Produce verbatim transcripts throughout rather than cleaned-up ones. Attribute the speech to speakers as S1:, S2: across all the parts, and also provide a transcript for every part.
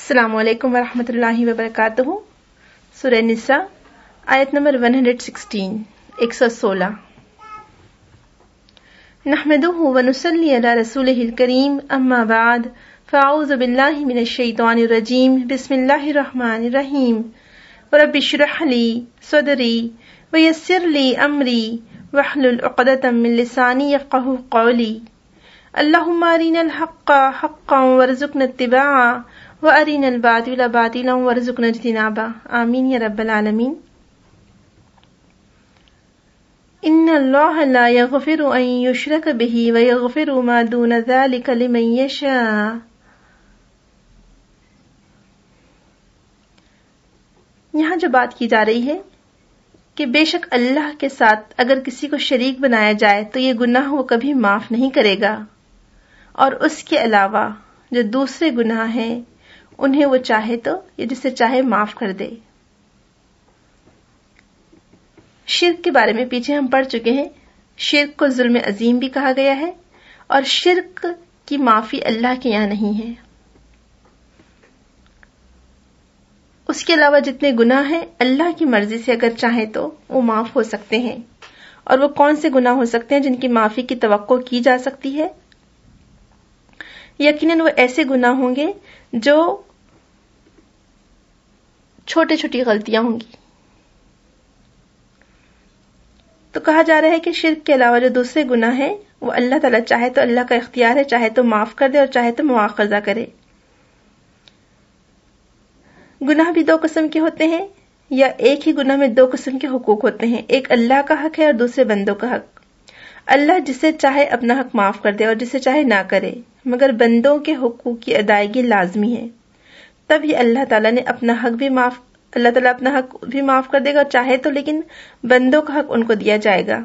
S1: السلام علیکم ورحمۃ اللہ وبرکاتہ. سورہ نساء آیت نمبر ایک سو سولہ ایک سو سولہ. نحمده ونصلی علی رسولہ الکریم اما بعد فاعوذ باللہ من الشیطان الرجیم بسم اللہ الرحمن الرحیم. رب اشرح لی صدری ویسر لی امری واحلل عقدۃ من لسانی یفقهوا قولی. اللہم ارنا الحق حقا وارزقنا اتباعہ وارنا الباطل باطلا وارزقنا اجتنابہ. آمین یا رب العالمین. ان اللہ لا یغفر ان یشرک بہ ویغفر ما دون ذلک لمن یشاء. یہاں جو بات کی جا رہی ہے کہ بے شک اللہ کے ساتھ اگر کسی کو شریک بنایا جائے تو یہ گناہ وہ کبھی معاف نہیں کرے گا، اور اس کے علاوہ جو دوسرے گناہ ہیں انہیں وہ چاہے تو یا جسے چاہے معاف کر دے. شرک کے بارے میں پیچھے ہم پڑھ چکے ہیں. شرک کو ظلم عظیم بھی کہا گیا ہے، اور شرک کی معافی اللہ کے یہاں نہیں ہے. اس کے علاوہ جتنے گناہ ہیں اللہ کی مرضی سے اگر چاہیں تو وہ معاف ہو سکتے ہیں. اور وہ کون سے گناہ ہو سکتے ہیں جن کی معافی کی توقع کی جا سکتی ہے؟ یقیناً وہ ایسے گناہ ہوں گے جو چھوٹی چھوٹی غلطیاں ہوں گی. تو کہا جا رہا ہے کہ شرک کے علاوہ جو دوسرے گناہ ہیں وہ اللہ تعالیٰ چاہے تو اللہ کا اختیار ہے، چاہے تو معاف کر دے اور چاہے تو مواخذہ کرے. گناہ بھی دو قسم کے ہوتے ہیں، یا ایک ہی گناہ میں دو قسم کے حقوق ہوتے ہیں. ایک اللہ کا حق ہے اور دوسرے بندوں کا حق. اللہ جسے چاہے اپنا حق معاف کر دے اور جسے چاہے نہ کرے، مگر بندوں کے حقوق کی ادائیگی لازمی ہے. تب ہی اللہ تعالیٰ نے اپنا حق بھی معاف اللہ تعالیٰ اپنا حق بھی معاف کر دے گا، اور چاہے تو لیکن بندوں کا حق ان کو دیا جائے گا.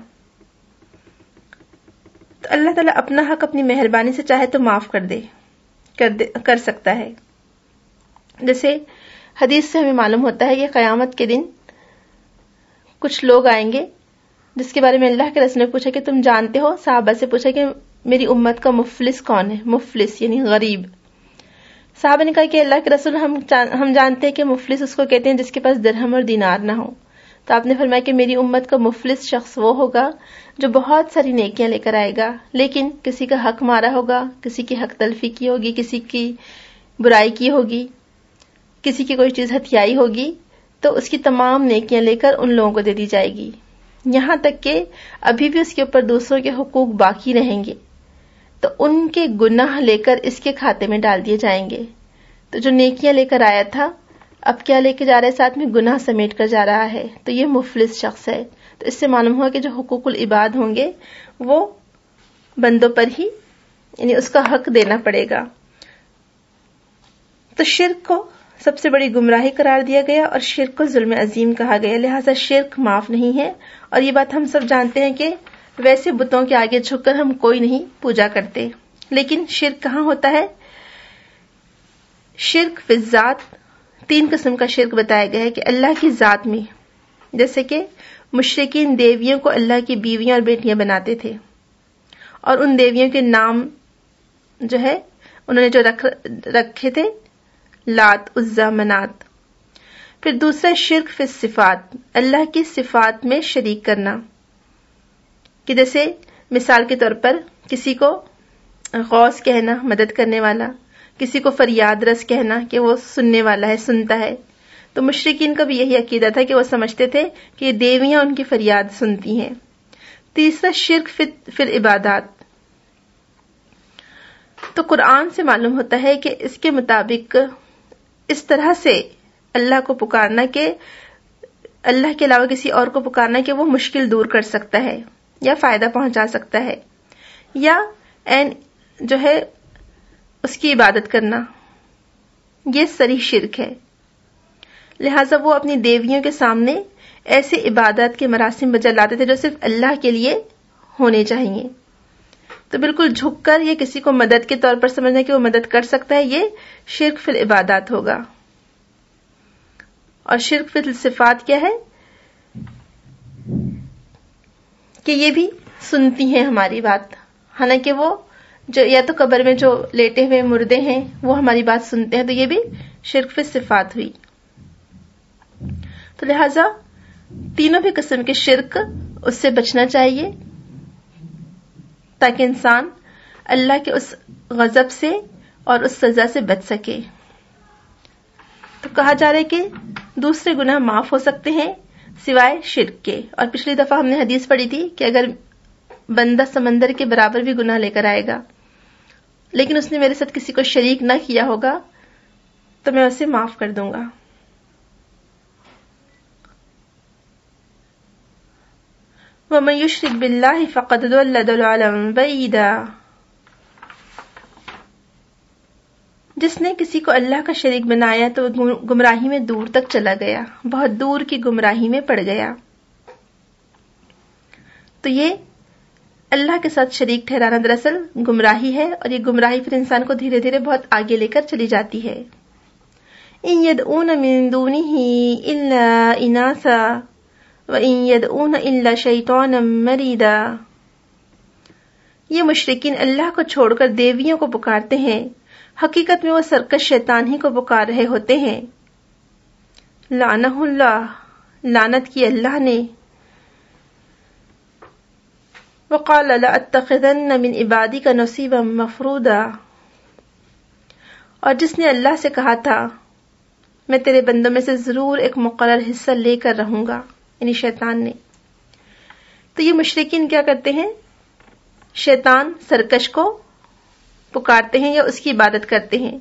S1: تو اللہ تعالیٰ اپنا حق اپنی مہربانی سے چاہے تو معاف کر دے کر, دے کر سکتا ہے. جیسے حدیث سے ہمیں معلوم ہوتا ہے کہ قیامت کے دن کچھ لوگ آئیں گے جس کے بارے میں اللہ کے رسول نے پوچھا کہ تم جانتے ہو؟ صحابہ سے پوچھا کہ میری امت کا مفلس کون ہے؟ مفلس یعنی غریب. صحابہ نے کہا کہ اللہ کے رسول ہم ہم جانتے ہیں کہ مفلس اس کو کہتے ہیں جس کے پاس درہم اور دینار نہ ہو. تو آپ نے فرمایا کہ میری امت کا مفلس شخص وہ ہوگا جو بہت ساری نیکیاں لے کر آئے گا، لیکن کسی کا حق مارا ہوگا، کسی کی حق تلفی کی ہوگی، کسی کی برائی کی ہوگی، کسی کی کوئی چیز ہتھیائی ہوگی، تو اس کی تمام نیکیاں لے کر ان لوگوں کو دے دی جائے گی، یہاں تک کہ ابھی بھی اس کے اوپر دوسروں کے حقوق باقی رہیں گے تو ان کے گناہ لے کر اس کے کھاتے میں ڈال دیے جائیں گے. تو جو نیکیاں لے کر آیا تھا اب کیا لے کے جا رہا ہے؟ ساتھ میں گناہ سمیٹ کر جا رہا ہے. تو یہ مفلس شخص ہے. تو اس سے معلوم ہوا کہ جو حقوق العباد ہوں گے وہ بندوں پر ہی یعنی اس کا حق دینا پڑے گا. تو شرک کو سب سے بڑی گمراہی قرار دیا گیا اور شرک کو ظلم عظیم کہا گیا، لہٰذا شرک معاف نہیں ہے. اور یہ بات ہم سب جانتے ہیں کہ ویسے بتوں کے آگے جھک کر ہم کوئی نہیں پوجا کرتے. لیکن شرک کہاں ہوتا ہے؟ شرک فی الذات، تین قسم کا شرک بتایا گیا ہے کہ اللہ کی ذات میں، جیسے کہ مشرکین دیویوں کو اللہ کی بیویاں اور بیٹیاں بناتے تھے، اور ان دیویوں کے نام جو ہے انہوں نے جو رکھ رکھے تھے لات، عزا، منات. پھر دوسرا شرک فی الصفات، اللہ کی صفات میں شریک کرنا، کہ جیسے مثال کے طور پر کسی کو غوث کہنا، مدد کرنے والا، کسی کو فریاد رس کہنا کہ وہ سننے والا ہے، سنتا ہے. تو مشرکین کا بھی یہی عقیدہ تھا کہ وہ سمجھتے تھے کہ یہ دیویاں ان کی فریاد سنتی ہیں. تیسرا شرک فی العبادات. تو قرآن سے معلوم ہوتا ہے کہ اس کے مطابق اس طرح سے اللہ کو پکارنا کہ اللہ کے علاوہ کسی اور کو پکارنا کہ وہ مشکل دور کر سکتا ہے یا فائدہ پہنچا سکتا ہے، یا این جو ہے اس کی عبادت کرنا، یہ صریح شرک ہے. لہٰذا وہ اپنی دیویوں کے سامنے ایسے عبادت کے مراسم بجا لاتے تھے جو صرف اللہ کے لیے ہونے چاہیے. تو بالکل جھک کر یہ کسی کو مدد کے طور پر سمجھنا کہ وہ مدد کر سکتا ہے، یہ شرک فی العبادات ہوگا. اور شرک فی الصفات کیا ہے؟ کہ یہ بھی سنتی ہیں ہماری بات، حالانکہ وہ جو یا تو قبر میں جو لیٹے ہوئے مردے ہیں وہ ہماری بات سنتے ہیں، تو یہ بھی شرک فی صفات ہوئی. تو لہذا تینوں بھی قسم کے شرک اس سے بچنا چاہیے تاکہ انسان اللہ کے اس غضب سے اور اس سزا سے بچ سکے. تو کہا جا رہا ہے کہ دوسرے گناہ معاف ہو سکتے ہیں سوائے شرک کے. اور پچھلی دفعہ ہم نے حدیث پڑھی تھی کہ اگر بندہ سمندر کے برابر بھی گناہ لے کر آئے گا لیکن اس نے میرے ساتھ کسی کو شریک نہ کیا ہوگا تو میں اسے معاف کر دوں گا. وَمَن يُشْرِكْ بِاللَّهِ فَقَدْ ضَلَّ ضَلَالًا بَعِيدًا. جس نے کسی کو اللہ کا شریک بنایا تو وہ گمراہی میں دور تک چلا گیا، بہت دور کی گمراہی میں پڑ گیا. تو یہ اللہ کے ساتھ شریک ٹھہرانا دراصل گمراہی ہے، اور یہ گمراہی پھر انسان کو دھیرے دھیرے بہت آگے لے کر چلی جاتی ہے. إِن يَدْعُونَ مِن دُونِهِ إِلَّا إِنَاثًا وَإِن يَدْعُونَ إِلَّا شَيْطَانًا مَرِيدًا. یہ مشرکین اللہ کو چھوڑ کر دیویوں کو پکارتے ہیں، حقیقت میں وہ سرکش شیطان ہی کو پکار رہے ہوتے ہیں. لعنہ اللہ، لعنت کی اللہ نے. وقال لأتخذن من عبادك نصيبا مفروضا. اور جس نے اللہ سے کہا تھا میں تیرے بندوں میں سے ضرور ایک مقرر حصہ لے کر رہوں گا، یعنی شیطان نے. تو یہ مشرکین کیا کرتے ہیں؟ شیطان سرکش کو پکارتے ہیں یا اس کی عبادت کرتے ہیں.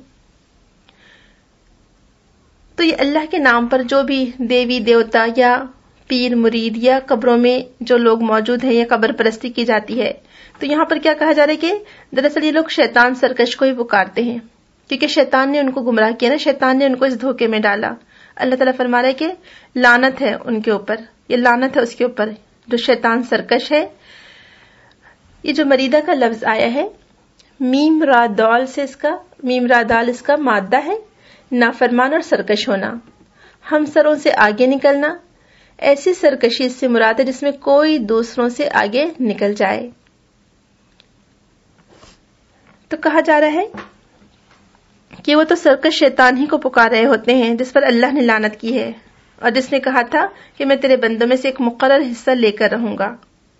S1: تو یہ اللہ کے نام پر جو بھی دیوی دیوتا یا پیر مرید یا قبروں میں جو لوگ موجود ہیں یا قبر پرستی کی جاتی ہے، تو یہاں پر کیا کہا جا رہا ہے کہ دراصل یہ لوگ شیطان سرکش کو ہی پکارتے ہیں، کیونکہ شیطان نے ان کو گمراہ کیا نا، شیطان نے ان کو اس دھوکے میں ڈالا. اللہ تعالیٰ فرما رہا ہے کہ لعنت ہے ان کے اوپر، یہ لعنت ہے اس کے اوپر جو شیطان سرکش ہے. یہ جو مریدہ کا لفظ آیا ہے میم را دال سے، اس کا میم را دال اس کا مادہ ہے، نافرمان اور سرکش ہونا، ہم سروں سے آگے نکلنا. ایسی سرکشی اس سے مراد ہے جس میں کوئی دوسروں سے آگے نکل جائے. تو کہا جا رہا ہے کہ وہ تو سرکش شیطان ہی کو پکار رہے ہوتے ہیں جس پر اللہ نے لعنت کی ہے، اور جس نے کہا تھا کہ میں تیرے بندوں میں سے ایک مقرر حصہ لے کر رہوں گا.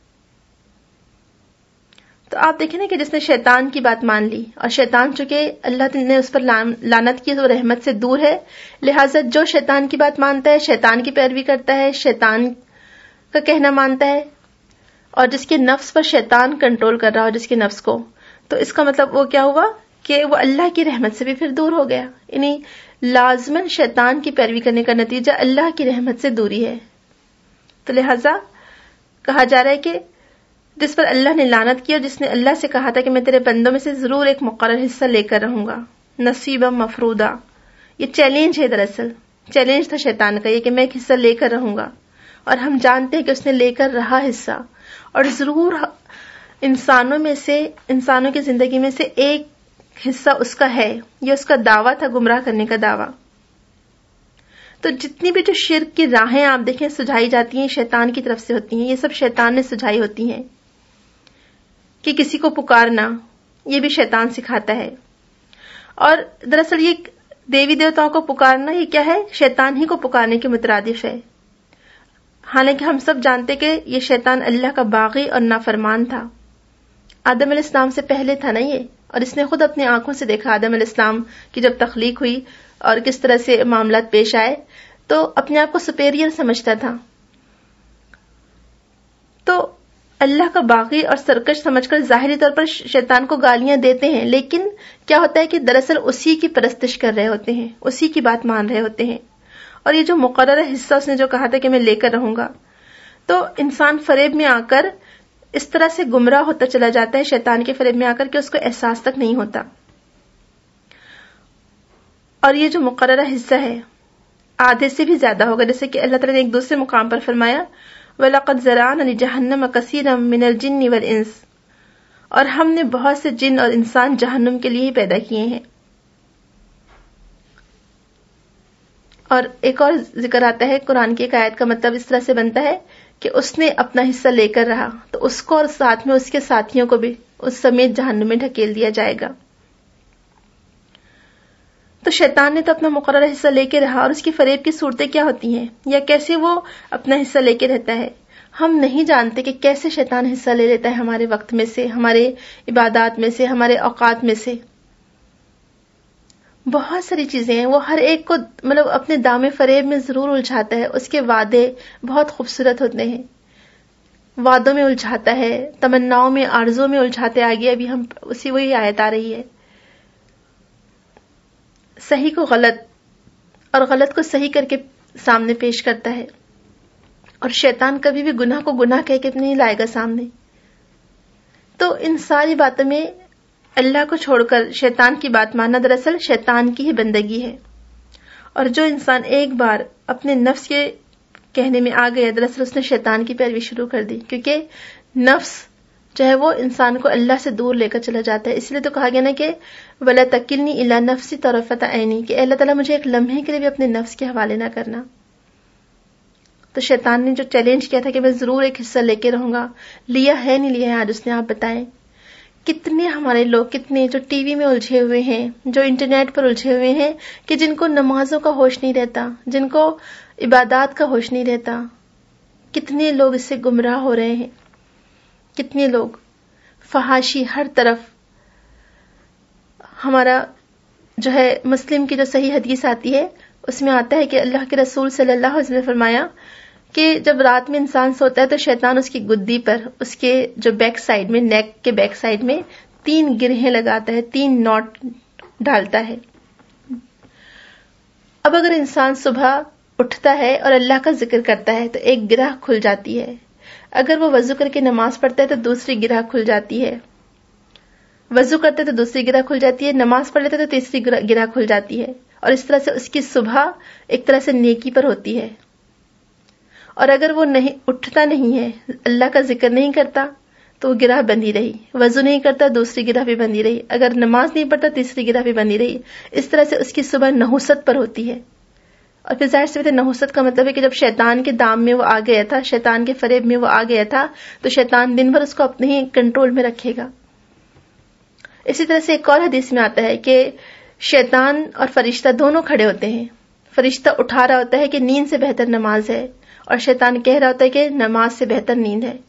S1: تو آپ دیکھیں نا کہ جس نے شیطان کی بات مان لی، اور شیطان چونکہ اللہ نے اس پر لعنت کی تو رحمت سے دور ہے، لہٰذا جو شیطان کی بات مانتا ہے، شیطان کی پیروی کرتا ہے، شیطان کا کہنا مانتا ہے، اور جس کے نفس پر شیطان کنٹرول کر رہا ہو جس کے نفس کو، تو اس کا مطلب وہ کیا ہوا کہ وہ اللہ کی رحمت سے بھی پھر دور ہو گیا. یعنی لازماً شیطان کی پیروی کرنے کا نتیجہ اللہ کی رحمت سے دوری ہے. تو لہٰذا کہا جا رہا ہے کہ جس پر اللہ نے لعنت کی اور جس نے اللہ سے کہا تھا کہ میں تیرے بندوں میں سے ضرور ایک مقرر حصہ لے کر رہوں گا، نصیبا مفروضا. یہ چیلنج ہے، دراصل چیلنج تھا شیطان کا یہ کہ میں ایک حصہ لے کر رہوں گا، اور ہم جانتے ہیں کہ اس نے لے کر رہا حصہ، اور ضرور انسانوں میں سے انسانوں کی زندگی میں سے ایک حصہ اس کا ہے. یہ اس کا دعویٰ تھا، گمراہ کرنے کا دعویٰ. تو جتنی بھی جو شرک کی راہیں آپ دیکھیں سجھائی جاتی ہیں شیطان کی طرف سے ہوتی ہیں، یہ سب شیطان نے سجھائی ہوتی ہیں. کہ کسی کو پکارنا یہ بھی شیطان سکھاتا ہے، اور دراصل یہ دیوی دیوتاؤں کو پکارنا یہ کیا ہے؟ شیطان ہی کو پکارنے کے مترادف ہے. حالانکہ ہم سب جانتے کہ یہ شیطان اللہ کا باغی اور نافرمان تھا. آدم علیہ السلام سے پہلے تھا نا یہ، اور اس نے خود اپنی آنکھوں سے دیکھا آدم علیہ السلام کی جب تخلیق ہوئی اور کس طرح سے معاملات پیش آئے، تو اپنے آپ کو سپیریئر سمجھتا تھا. تو اللہ کا باغی اور سرکش سمجھ کر ظاہری طور پر شیطان کو گالیاں دیتے ہیں، لیکن کیا ہوتا ہے کہ دراصل اسی کی پرستش کر رہے ہوتے ہیں، اسی کی بات مان رہے ہوتے ہیں. اور یہ جو مقررہ حصہ اس نے جو کہا تھا کہ میں لے کر رہوں گا، تو انسان فریب میں آ کر اس طرح سے گمراہ ہوتا چلا جاتا ہے شیطان کے فریب میں آ کر کہ اس کو احساس تک نہیں ہوتا. اور یہ جو مقررہ حصہ ہے آدھے سے بھی زیادہ ہوگا، جیسے کہ اللہ تعالیٰ نے ایک دوسرے مقام پر فرمایا وَلَقَدْ زَرَعْنَا لِجَهَنَّمَ كَثِيرًا مِنَ الْجِنِّ وَالْإِنسِ، اور ہم نے بہت سے جن اور انسان جہنم کے لیے ہی پیدا کیے ہیں. اور ایک اور ذکر آتا ہے قرآن کی ایک آیت کا مطلب اس طرح سے بنتا ہے کہ اس نے اپنا حصہ لے کر رہا، تو اس کو اور ساتھ میں اس کے ساتھیوں کو بھی اس سمیت جہنم میں ڈھکیل دیا جائے گا. تو شیطان نے تو اپنا مقررہ حصہ لے کے رہا, اور اس کی فریب کی صورتیں کیا ہوتی ہیں یا کیسے وہ اپنا حصہ لے کے رہتا ہے. ہم نہیں جانتے کہ کیسے شیطان حصہ لے لیتا ہے ہمارے وقت میں سے, ہمارے عبادات میں سے, ہمارے اوقات میں سے. بہت ساری چیزیں ہیں, وہ ہر ایک کو مطلب اپنے دام فریب میں ضرور الجھاتا ہے. اس کے وعدے بہت خوبصورت ہوتے ہیں, وعدوں میں الجھاتا ہے, تمناؤں میں, آرزوں میں الجھاتے. آگے ابھی ہم اسی وہی آیت آ رہی ہے. صحیح کو غلط اور غلط کو صحیح کر کے سامنے پیش کرتا ہے, اور شیطان کبھی بھی گناہ کو گناہ کہہ کے نہیں لائے گا سامنے. تو ان ساری باتوں میں اللہ کو چھوڑ کر شیطان کی بات ماننا دراصل شیطان کی ہی بندگی ہے. اور جو انسان ایک بار اپنے نفس کے کہنے میں آ گیا, دراصل اس نے شیطان کی پیروی شروع کر دی, کیونکہ نفس جو ہے وہ انسان کو اللہ سے دور لے کر چلا جاتا ہے. اس لیے تو کہا گیا نا کہ وَلَا تَكِلْنِي إِلَىٰ نَفْسِي طَرَفَةَ عَيْنِي, کہ اللہ تعالیٰ مجھے ایک لمحے کے لیے بھی اپنے نفس کے حوالے نہ کرنا. تو شیطان نے جو چیلنج کیا تھا کہ میں ضرور ایک حصہ لے کے رہوں گا, لیا ہے نہیں لیا ہے آج اس نے. آپ بتائیں کتنے ہمارے لوگ, کتنے جو ٹی وی میں الجھے ہوئے ہیں, جو انٹرنیٹ پر الجھے ہوئے ہیں, کہ جن کو نمازوں کا ہوش نہیں رہتا, جن کو عبادات کا ہوش نہیں رہتا. کتنے لوگ اس سے گمراہ ہو رہے ہیں, کتنے لوگ. فحاشی ہر طرف. ہمارا جو ہے مسلم کی جو صحیح حدیث آتی ہے اس میں آتا ہے کہ اللہ کے رسول صلی اللہ علیہ وسلم نے فرمایا کہ جب رات میں انسان سوتا ہے تو شیطان اس کی گدی پر, اس کے جو بیک سائڈ میں, نیک کے بیک سائڈ میں تین گرہیں لگاتا ہے, تین نوٹ ڈالتا ہے. اب اگر انسان صبح اٹھتا ہے اور اللہ کا ذکر کرتا ہے تو ایک گرہ کھل جاتی ہے. اگر وہ وضو کر کے نماز پڑھتا ہے تو دوسری گرہ کھل جاتی ہے. وضو کرتا ہے تو دوسری گرہ کھل جاتی ہے, نماز پڑھ لیتا ہے تو تیسری گرہ کھل جاتی ہے. اور اس طرح سے اس کی صبح ایک طرح سے نیکی پر ہوتی ہے. اور اگر وہ نہیں اٹھتا نہیں ہے, اللہ کا ذکر نہیں کرتا, تو وہ گرہ بندی رہی. وضو نہیں کرتا, دوسری گرہ بھی بندی رہی. اگر نماز نہیں پڑھتا, تیسری گرہ بھی بندی رہی. اس طرح سے اس کی صبح نحوست پر ہوتی ہے. اور پھر ظاہر سی بات ہے, نحوست کا مطلب ہے کہ جب شیطان کے دام میں وہ آ گیا تھا, شیطان کے فریب میں وہ آ گیا تھا, تو شیطان دن بھر اس کو اپنے ہی کنٹرول میں رکھے گا. اسی طرح سے ایک اور حدیث میں آتا ہے کہ شیطان اور فرشتہ دونوں کھڑے ہوتے ہیں. فرشتہ اٹھا رہا ہوتا ہے کہ نیند سے بہتر نماز ہے, اور شیطان کہہ رہا ہوتا ہے کہ نماز سے بہتر نیند ہے.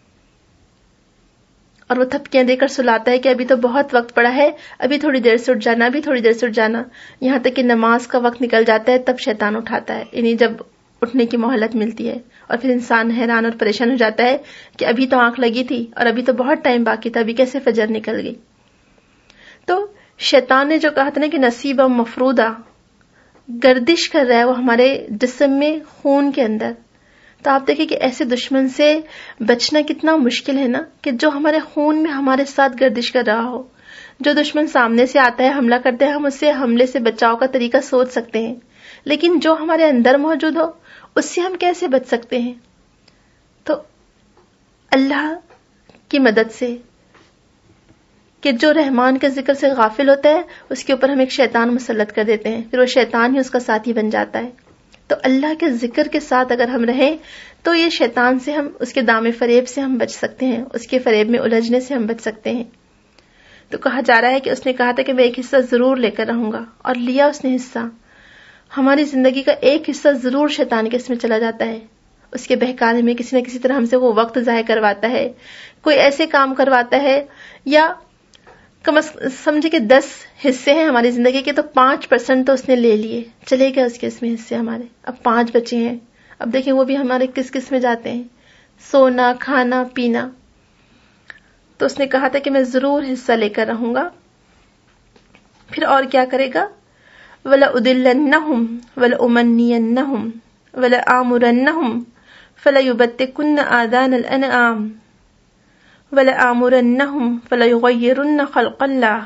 S1: اور وہ تھپکیاں دے کر سلاتا ہے کہ ابھی تو بہت وقت پڑا ہے, ابھی تھوڑی دیر سے اٹھ جانا, ابھی تھوڑی دیر سے اٹھ جانا. یہاں تک کہ نماز کا وقت نکل جاتا ہے تب شیطان اٹھاتا ہے, یعنی جب اٹھنے کی مہلت ملتی ہے. اور پھر انسان حیران اور پریشان ہو جاتا ہے کہ ابھی تو آنکھ لگی تھی اور ابھی تو بہت ٹائم باقی تھا, ابھی کیسے فجر نکل گئی. تو شیطان نے جو کہا تھا نا کہ نصیبہ مفروضہ, گردش کر رہا ہے وہ ہمارے جسم میں, خون کے اندر. تو آپ دیکھیں کہ ایسے دشمن سے بچنا کتنا مشکل ہے نا, کہ جو ہمارے خون میں ہمارے ساتھ گردش کر رہا ہو. جو دشمن سامنے سے آتا ہے, حملہ کرتے ہیں, ہم اس سے حملے سے بچاؤ کا طریقہ سوچ سکتے ہیں, لیکن جو ہمارے اندر موجود ہو اس سے ہم کیسے بچ سکتے ہیں؟ تو اللہ کی مدد سے, کہ جو رحمان کے ذکر سے غافل ہوتا ہے اس کے اوپر ہم ایک شیطان مسلط کر دیتے ہیں, پھر وہ شیطان ہی اس کا ساتھی بن جاتا ہے. تو اللہ کے ذکر کے ساتھ اگر ہم رہیں تو یہ شیطان سے ہم, اس کے دام فریب سے ہم بچ سکتے ہیں, اس کے فریب میں الجھنے سے ہم بچ سکتے ہیں. تو کہا جا رہا ہے کہ اس نے کہا تھا کہ میں ایک حصہ ضرور لے کر رہوں گا, اور لیا اس نے حصہ. ہماری زندگی کا ایک حصہ ضرور شیطان کے اس میں چلا جاتا ہے, اس کے بہکانے میں. کسی نہ کسی طرح ہم سے وہ وقت ضائع کرواتا ہے, کوئی ایسے کام کرواتا ہے, یا کم از سمجھے کہ دس حصے ہیں ہماری زندگی کے, تو پانچ پرسنٹ تو اس نے لے لیے, چلے گئے اس کے اس میں حصے ہمارے. اب پانچ بچے ہیں, اب دیکھیں وہ بھی ہمارے کس کس میں جاتے ہیں, سونا, کھانا, پینا. تو اس نے کہا تھا کہ میں ضرور حصہ لے کر رہوں گا. پھر اور کیا کرے گا؟ وَلَأُضِلَّنَّهُمْ وَلَأُمَنِّيَنَّهُمْ وَلَآمُرَنَّهُمْ فَلَيُبَتِّكُنَّ آذَانَ الْأَنْعَامِ وَلَآمُرَنَّهُمْ فَلَيُغَيِّرُنَّ خَلْقَ اللَّهِ.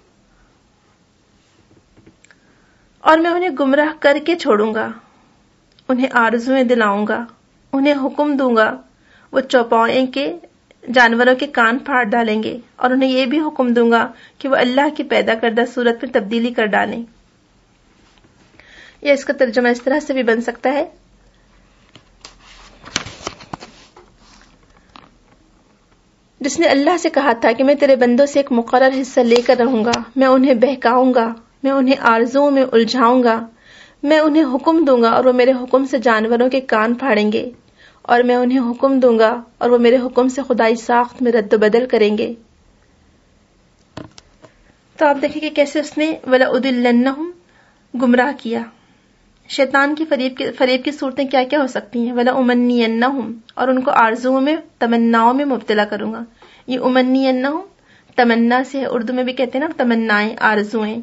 S1: اور میں انہیں گمراہ کر کے چھوڑوں گا, انہیں آرزویں دلاؤں گا, انہیں حکم دوں گا وہ چوپائیں کے جانوروں کے کان پھاڑ ڈالیں گے, اور انہیں یہ بھی حکم دوں گا کہ وہ اللہ کی پیدا کردہ صورت میں تبدیلی کر ڈالیں. یا اس کا ترجمہ اس طرح سے بھی بن سکتا ہے, جس نے اللہ سے کہا تھا کہ میں تیرے بندوں سے ایک مقرر حصہ لے کر رہوں گا، میں انہیں بہکاؤں گا، میں انہیں آرزوؤں میں الجھاؤں گا، میں انہیں حکم دوں گا اور وہ میرے حکم سے جانوروں کے کان پھاڑیں گے، اور میں انہیں حکم دوں گا اور وہ میرے حکم سے خدائی ساخت میں رد و بدل کریں گے۔ تو آپ دیکھیں کہ کیسے اس نے وَلَأُضِلَّنَّهُمْ گمراہ کیا۔ شیطان کی فریب کی فریب کی صورتیں کیا کیا ہو سکتی ہیں؟ وَلَأُمَنِّيَنَّهُمْ، اور ان کو آرزوؤں میں، تمناؤں میں مبتلا کروں گا۔ یہ امنیَنَّهُمْ تمنا سے ہے، اردو میں بھی کہتے ہیں نا تمنائیں، آرزویں۔